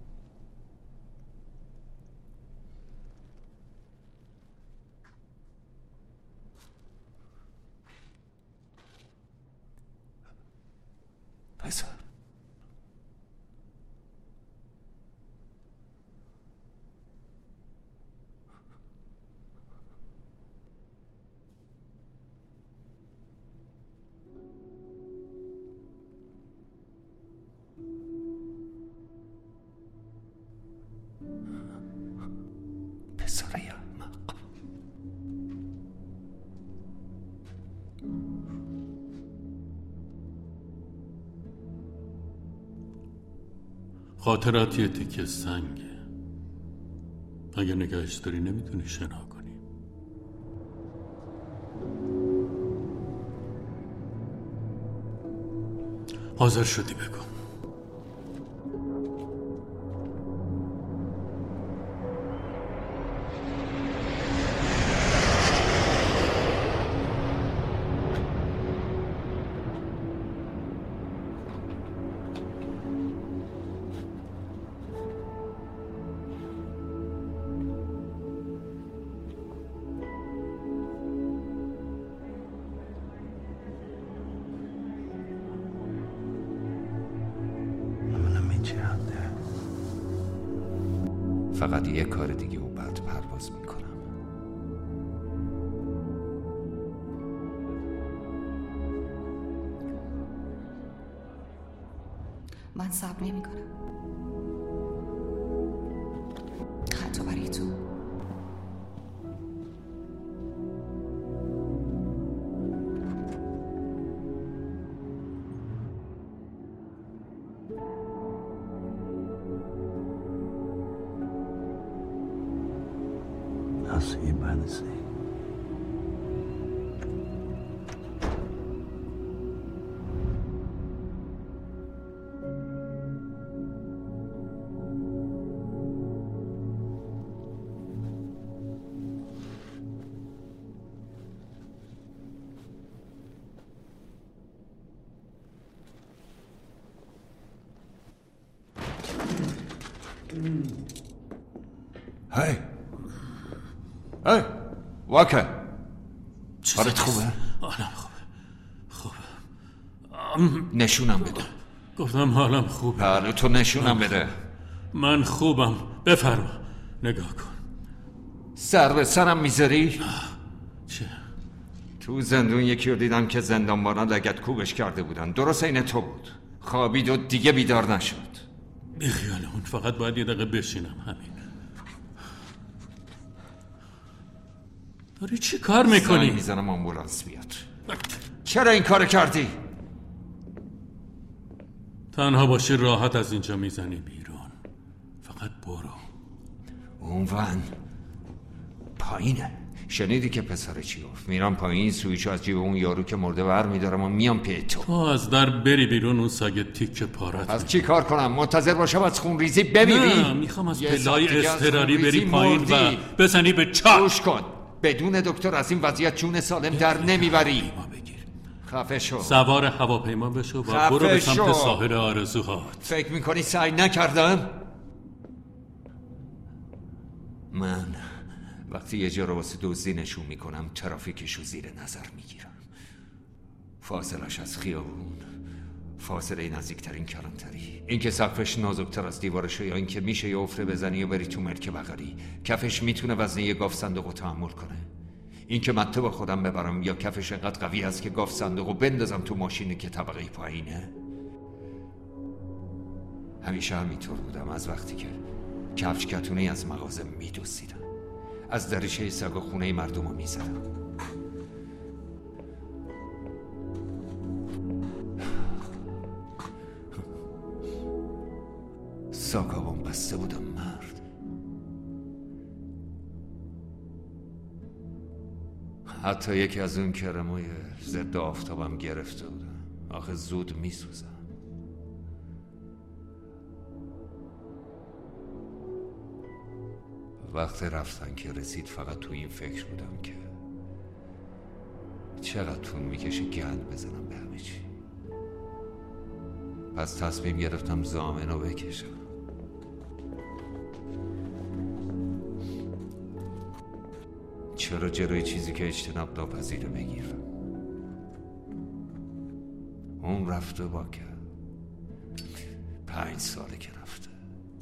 خاطرات یه تیکه سنگه. اگه نگهش داری نمیتونی شنا کنی. حاضر شدی بگو. فقط یه کار دیگه و بعد پرواز میکنم. من صبر نمیکنم. I'll see you by the sea. هی واکر حالت خوبه؟ حالم خوبه نشونم بده. گفتم حالم خوبه. بله تو نشونم بده. من خوبم. بفرما نگاه کن. سر به سرم میذاری؟ چه؟ تو زندون یکی رو دیدم که زندانبانا لگد کوبش کرده بودن. درست این تو بود. خوابید و دیگه بیدار نشد. بیخیال اون، فقط باید یه دقیقه بشینم. همین. داری چی کار میکنی؟ زنگ میزنم آمبولانس بیاد. چرا این کار کردی؟ تنها باشی راحت از اینجا میزنی بیرون. فقط برو. اون ون پایینه. شنیدی که پسر چی گفت؟ میرم پایین، سویچو از جیب اون یارو که مرده ور میدارم و میام پی تو از در بری بیرون، اون سگ تیک پارت. از چی کار کنم؟ منتظر باشم از خون ریزی ببینی؟ نه، میخوام از پلای اضطراری بری پایین و بزنی به چاک. گوش کن، بدون دکتر از این وضعیت جون سالم در نمیبری. خفه شو. سوار هواپیما بشو و برو به سمت ساحل آرزوهات. فکر میکنی سعی نکردم؟ من وقتی یه جا رو واسه دزدی نشون میکنم ترافیکشو زیر نظر میگیرم. فاصلش از خیابون، فاصله نزدیکترین کلانتری، اینکه سقفش نازکتر از دیوارشه یا اینکه میشه یه حفره بزنی و بری تو مرکب بغلی، کفش میتونه وزن یه گاف صندوقو تحمل کنه، اینکه مته با خودم ببرم یا کفش انقدر قوی است که گاف صندوقو بندازم تو ماشینی که طبقه پایینه. همیشه همینطور بودم از وقتی که کفش کتونی از مغازه میدوزیدم، از دریچه سگ و خونه مردم رو میزدم. ساکابون بسته بودم مرد. حتی یکی از اون کرمای ضد آفتابم گرفته بودم. آخه زود میسوزم. وقت رفتن که رسید فقط تو این فکر بودم که چقدر طول میکشه گند بزنم به همه چی. پس تصمیم گرفتم ضامن رو بکشم. چرا جلوی چیزی که اجتناب ناپذیره بگیرم؟ اون رفته با که 5 ساله که رفته.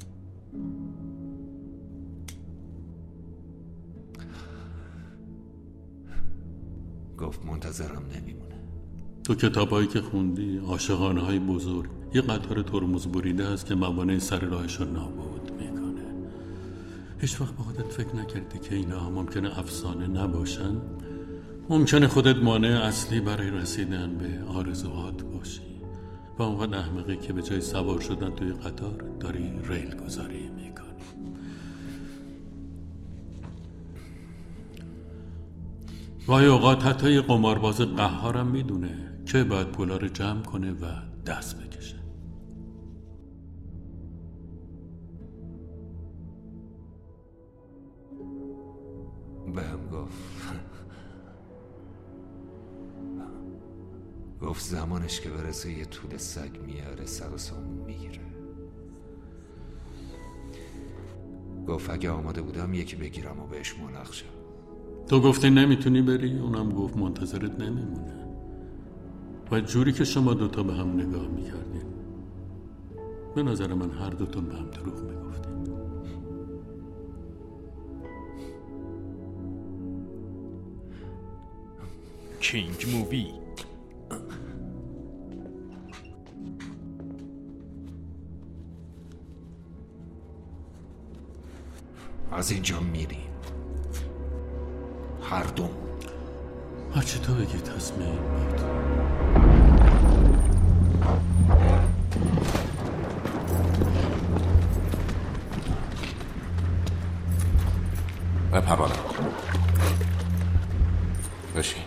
گفت منتظرم نمیمونه. تو کتابایی که خوندی، عاشقانه های بزرگ، یه قطار ترمز بریده هست که موانع سر راهش رو نابود میکنه. هیچ وقت با خودت فکر نکردی که اینا ممکنه افسانه نباشن؟ ممکنه خودت مانع اصلی برای رسیدن به آرزوهات باشی و اونقدر احمقی که به جای سوار شدن توی قطار داری ریل گذاری میکنی. گاهی اوقات حتی یه قمارباز قهارم میدونه که باید پولا رو جمع کنه و دست بکشه. بهم گفت زمانش که برسه یه طول سگ میاره سر و سامون میگیره. گفت اگه آماده بودم یکی بگیرم و بهش ملحق شم. تو گفتی نمیتونی بری، اونم گفت منتظرت نمیمونه. و جوری که شما دوتا به هم نگاه میکردین، به نظر من هر دوتون به هم دروغ میگفتین. کینگ مووی. از اینجا میریم هر دوم. هرچی تو بگی تصمیم بود. و پروانه بشین.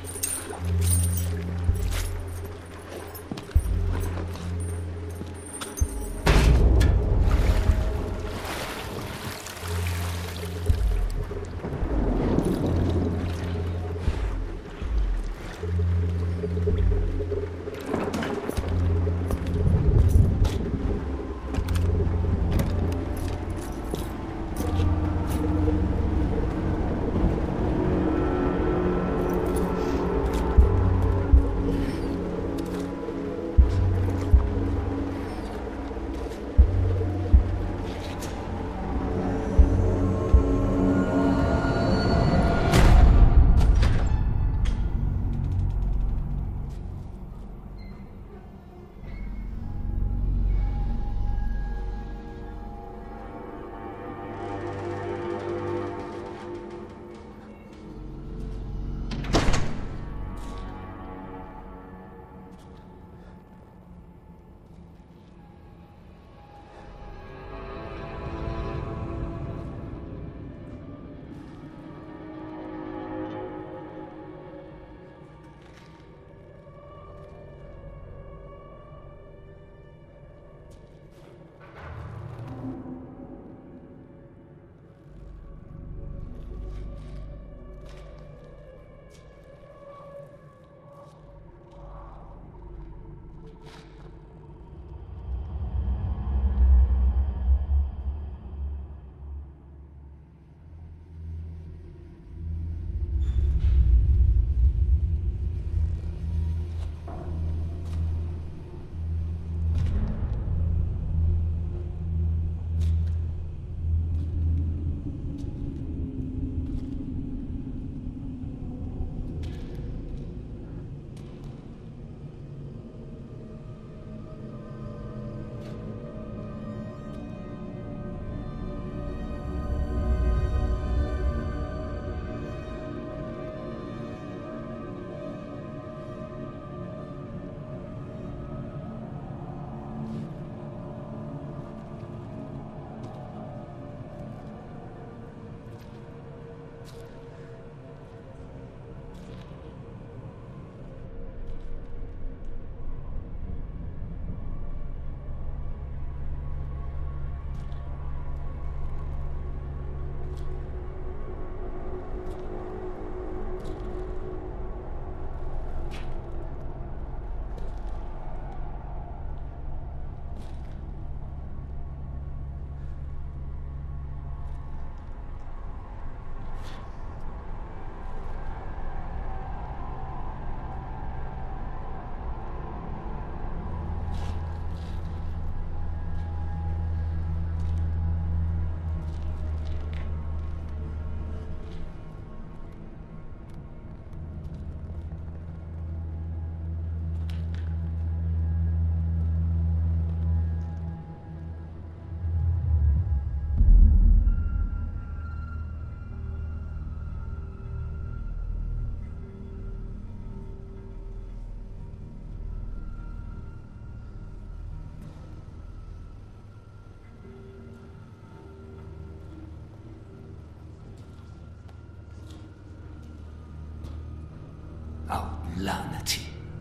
لعنتی.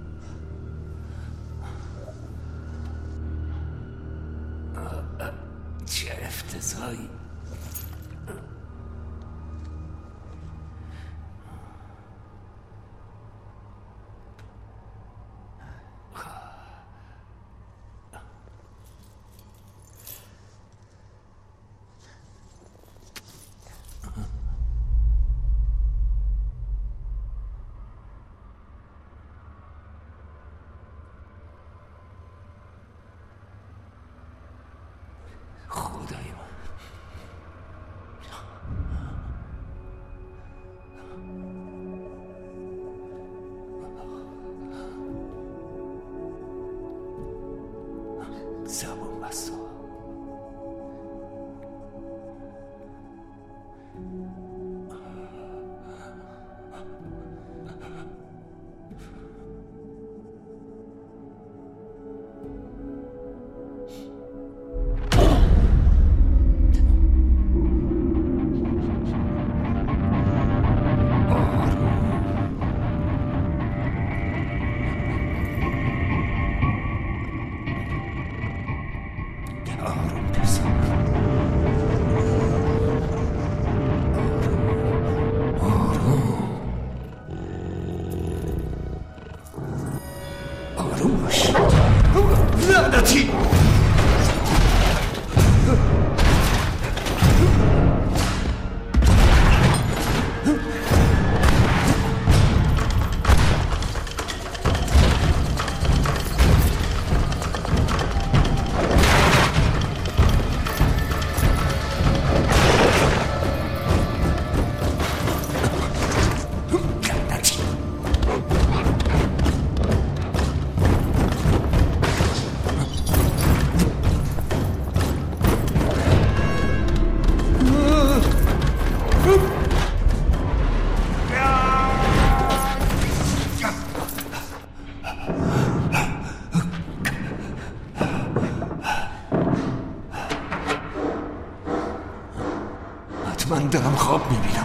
چه افتضاحی. زبون بسته. من دارم خواب میبینم.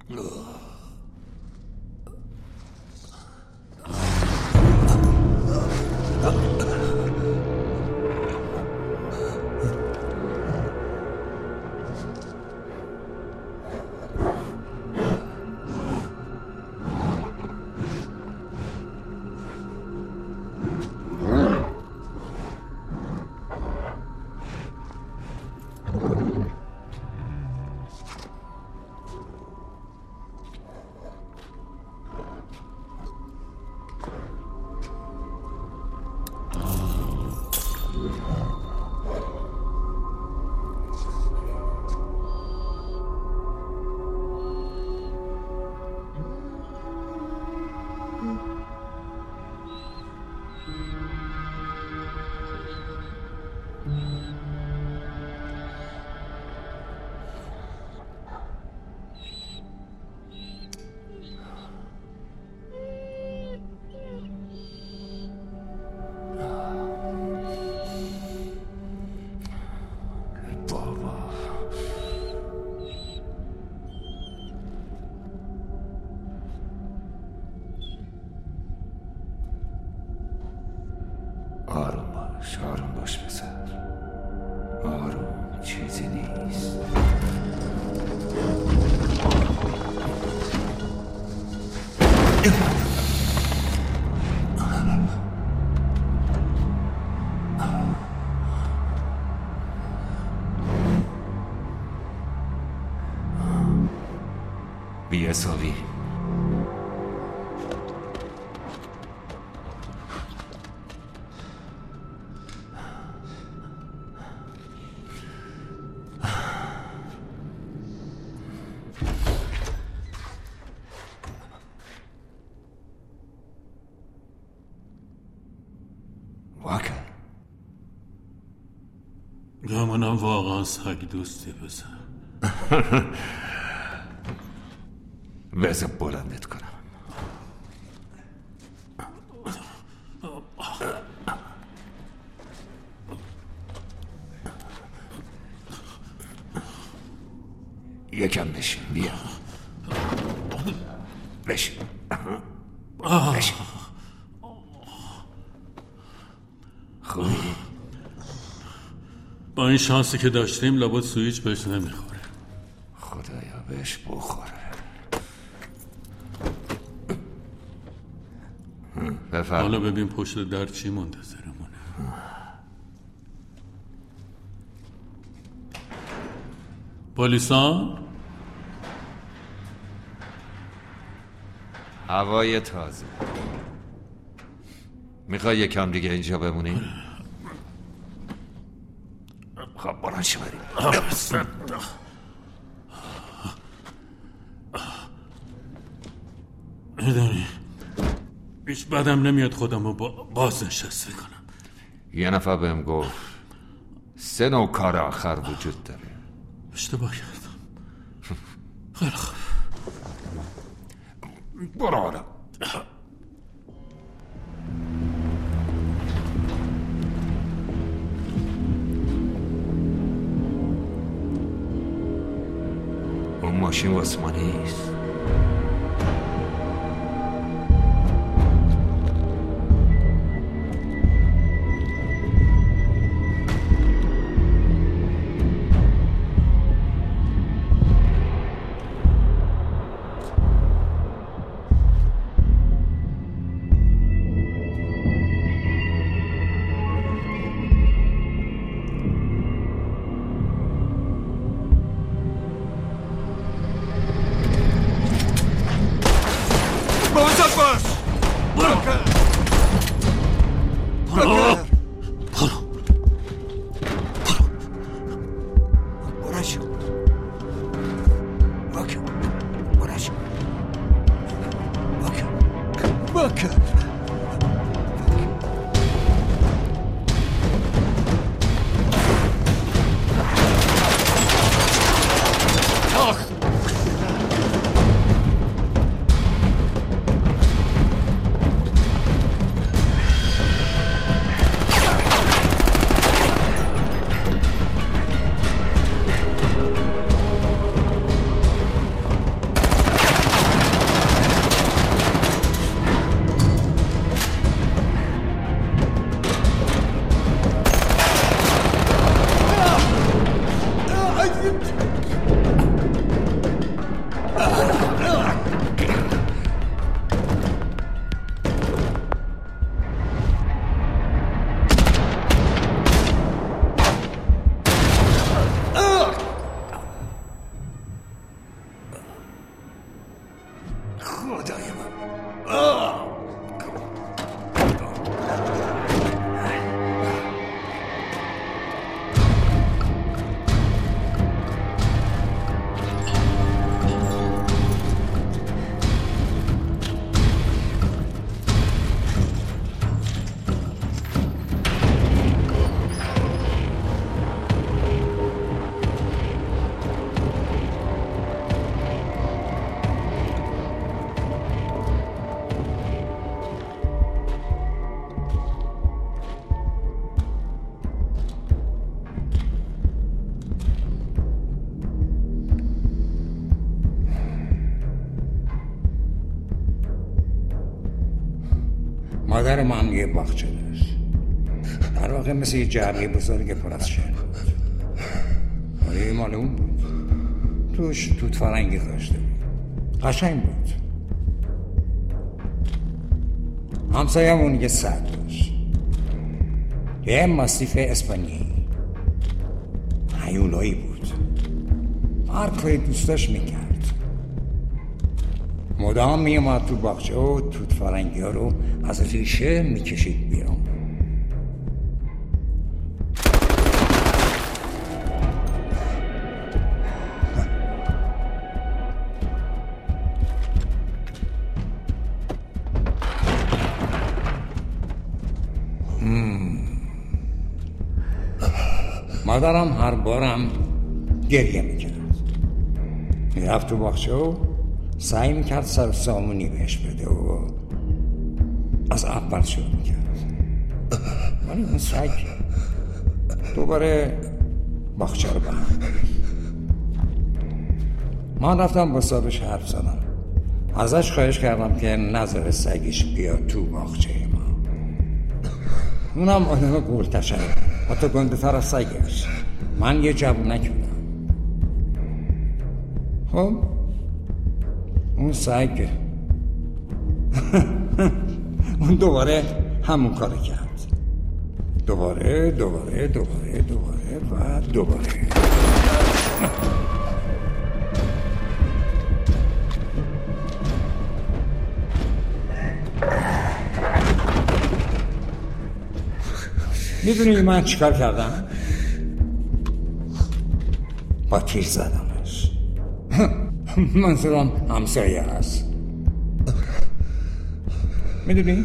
آروم باش پسر. آروم، چیزی نیست. بی‌حسابی. گمانم واقعا سگ دوستی بزن. بذار بلندت کنم. یکم بشین. بیا بشین. بشین. خوبی؟ با این شانسی که داشتیم لابد سویچ بهش نمیخوره. خدایا بهش بخوره. بفرم. حالا ببین پشت در چی منتظرمونه. پلیسان؟ هوای تازه. میخوای یکم دیگه اینجا بمونی؟ خب برانشو بریم. میدونی هیچ بدم نمیاد خودم رو باز نشسته کنم. یه نفر بهم گفت 3 نوع کار آخر وجود داره. اشتباه کردم. خیلی خوب برو حالا. اون ماشین واسه ما نیست. خدای من. مادر من یه باغچه داشت. در واقع مثل یه جعبه بزرگ پر از شعر بود. ولی مال اون بود. توش توت فرنگی کاشته بود. قشنگ بود. همسایه‌مون یه سگ داشت. یه ماستیف اسپانیایی. هیولایی بود. هر کاری دوست داشت میکرد. مدام میومد تو باغچه و توت فرنگی ها رو از ریشه میکشید بیرون. مادرم هر بارم گریه میکرد. میرفت تو باغچه و سعی میکرد سر سامونی بهش بده و از اول شروع میکرد. ولی اون سگ دوباره باغچه رو بهم. من رفتم با صاحبش حرف زدم. ازش خواهش کردم که نظر سگش بیاد تو باغچه ما. اونم آدم گلتشنه، حتی گنده تر از سگش. من یه جوونک بودم. خب اون سگ اون دوباره همون کار کرد. دوباره و دوباره. میدونی من چیکار کردم؟ با تیر زدمش. منظورم همسایه هست. میدونی؟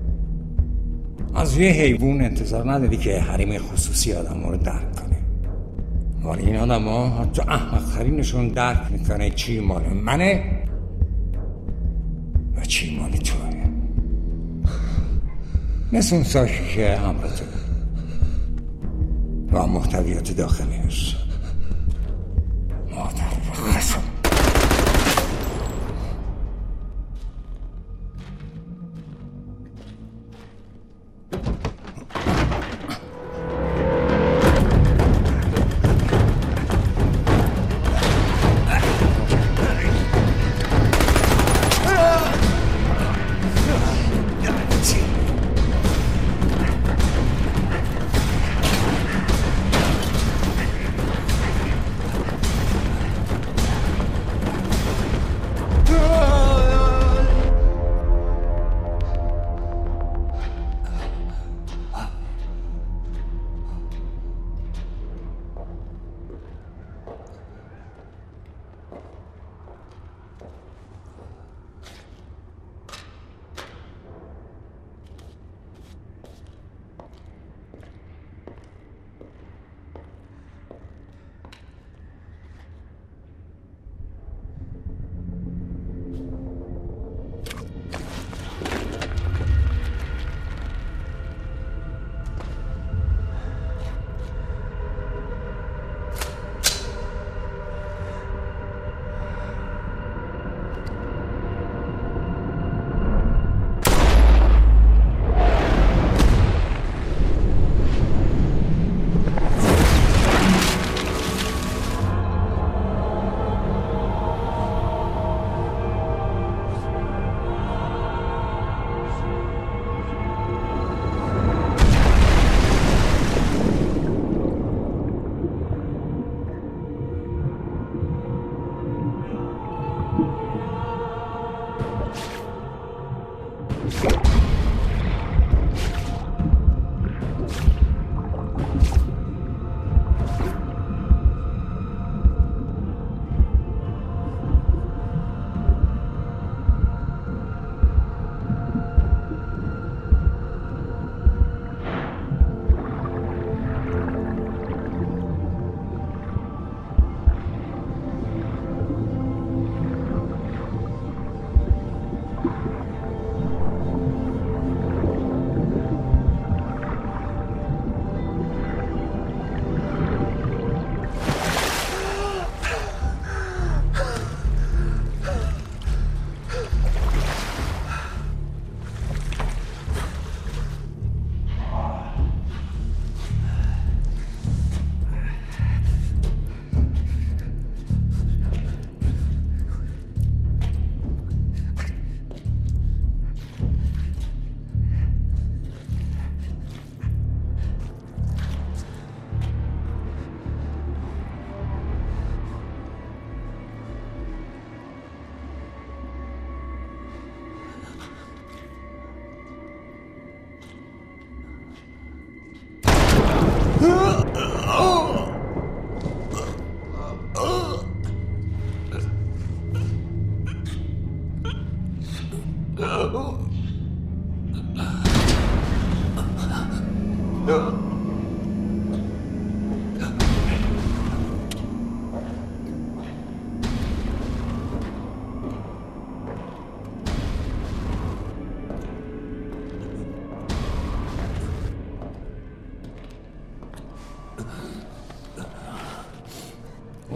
از یه حیوان انتظار نداری که حریم خصوصی آدم رو درک کنه. ولی این آدم ها حتی احمق‌ترینشون درک میکنه چی مال منه و چی مال توه. مثل اون ساکی که همراته و محتویات داخلش. مادر و قسم.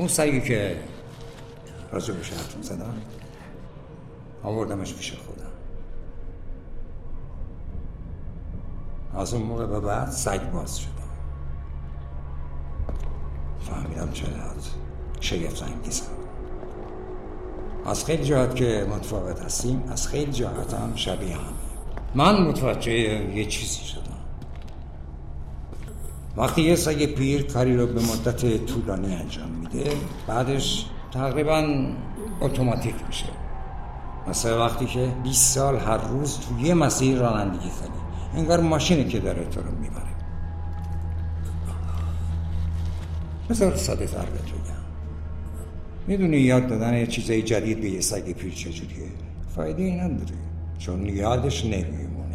اون سگی که راجبش حرف می‌زدم آوردمش پیش خودم. از اون موقع به بعد سگ باز شدم. فهمیدم چقدر شگفت انگیزم. از خیلی جهات که متفاوت هستیم، از خیلی جهات هم شبیه هم. من متوجه یه چیزی شدم. وقتی یه سگ پیر کاری رو به مدت طولانی انجام میده، بعدش تقریبا اتوماتیک میشه. مثلا وقتی که 20 سال هر روز تو یه مسیر رانندگی کنی، انگار ماشینی که داره تو رو میبره. بذار ساده تر بهت بگم. میدونی یاد دادن یه چیزای جدید به یه سگ پیر چجوریه؟ فایده ای نداره، چون یادش نمیمونه.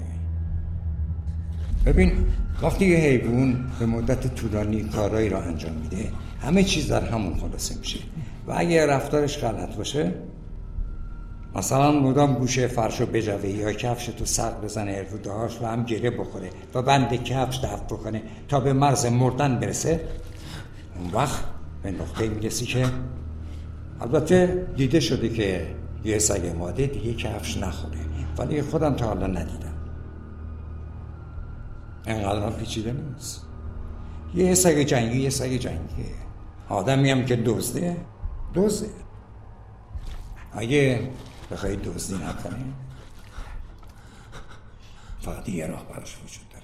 ببین وقتی یه حیوان به مدت طولانی کارایی را انجام میده، همه چیز در همون خلاصه میشه و اگه رفتارش غلط باشه، مثلا مدام گوشه فرشو بجوه یا کفشتو سق بزنه رودهاش و هم گره بخوره و بند کفش دفع بکنه تا به مرز مردن برسه، اون وقت به نقطه میرسی که البته دیده شده که یه سگ ماده دیگه کفش نخوره، ولی خودم تا حالا ندیدم. اینقدر هم پیچیده نیست. یه سگ جنگی یه سگ جنگیه. آدمی هم که دزده اگه بخوای دزدی نکنه، فقط یه راه براش وجود داره.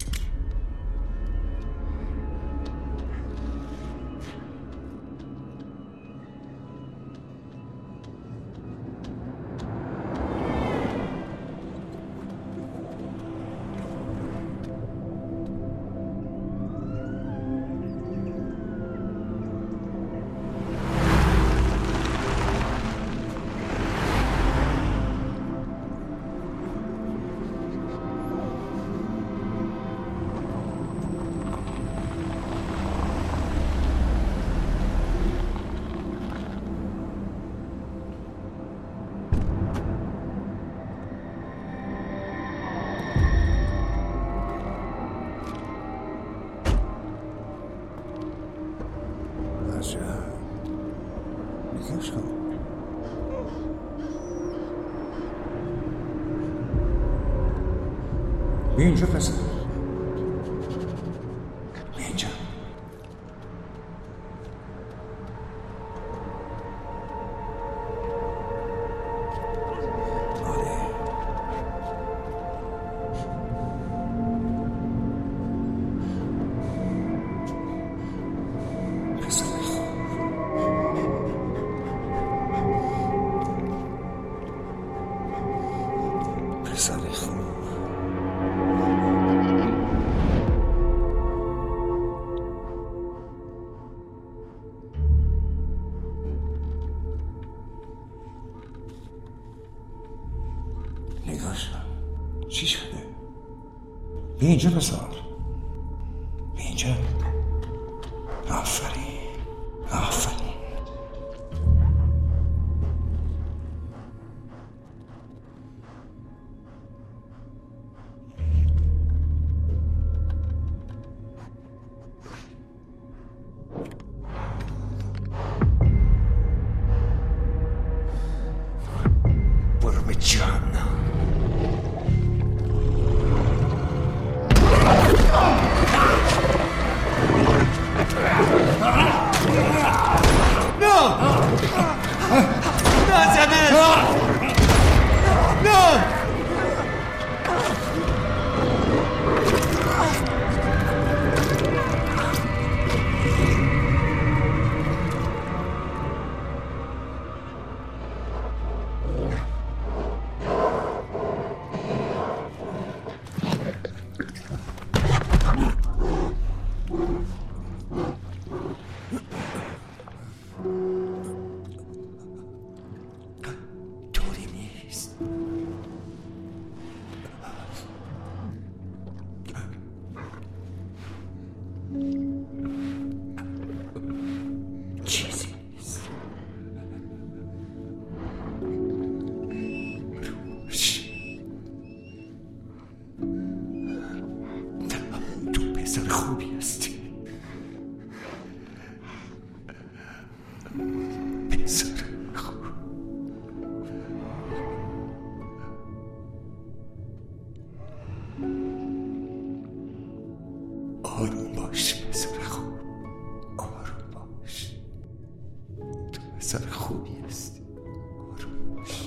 بیا اینجا پسر، بیا اینجا. چی شده؟ بیا اینجا پسر، بیا اینجا. آفرین. برو به جهنم. پسر خوبی هستی. آروم باش.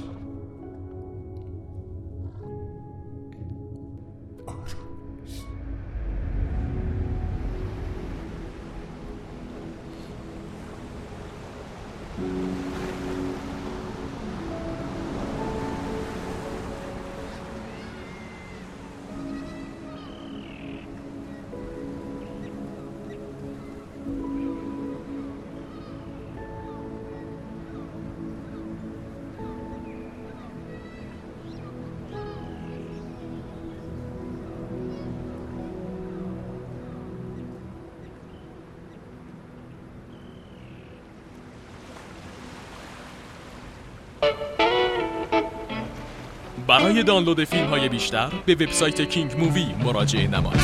برای دانلود فیلم های بیشتر به وبسایت کینگ مووی مراجعه نمایید.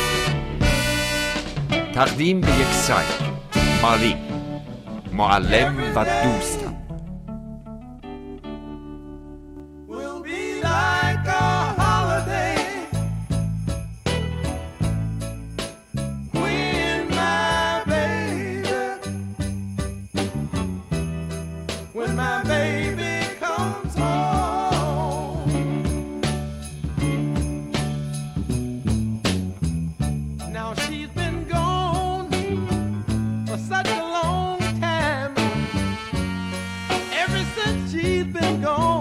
تقدیم به یک سایت، مالی، معلم و دوستم. She's been gone.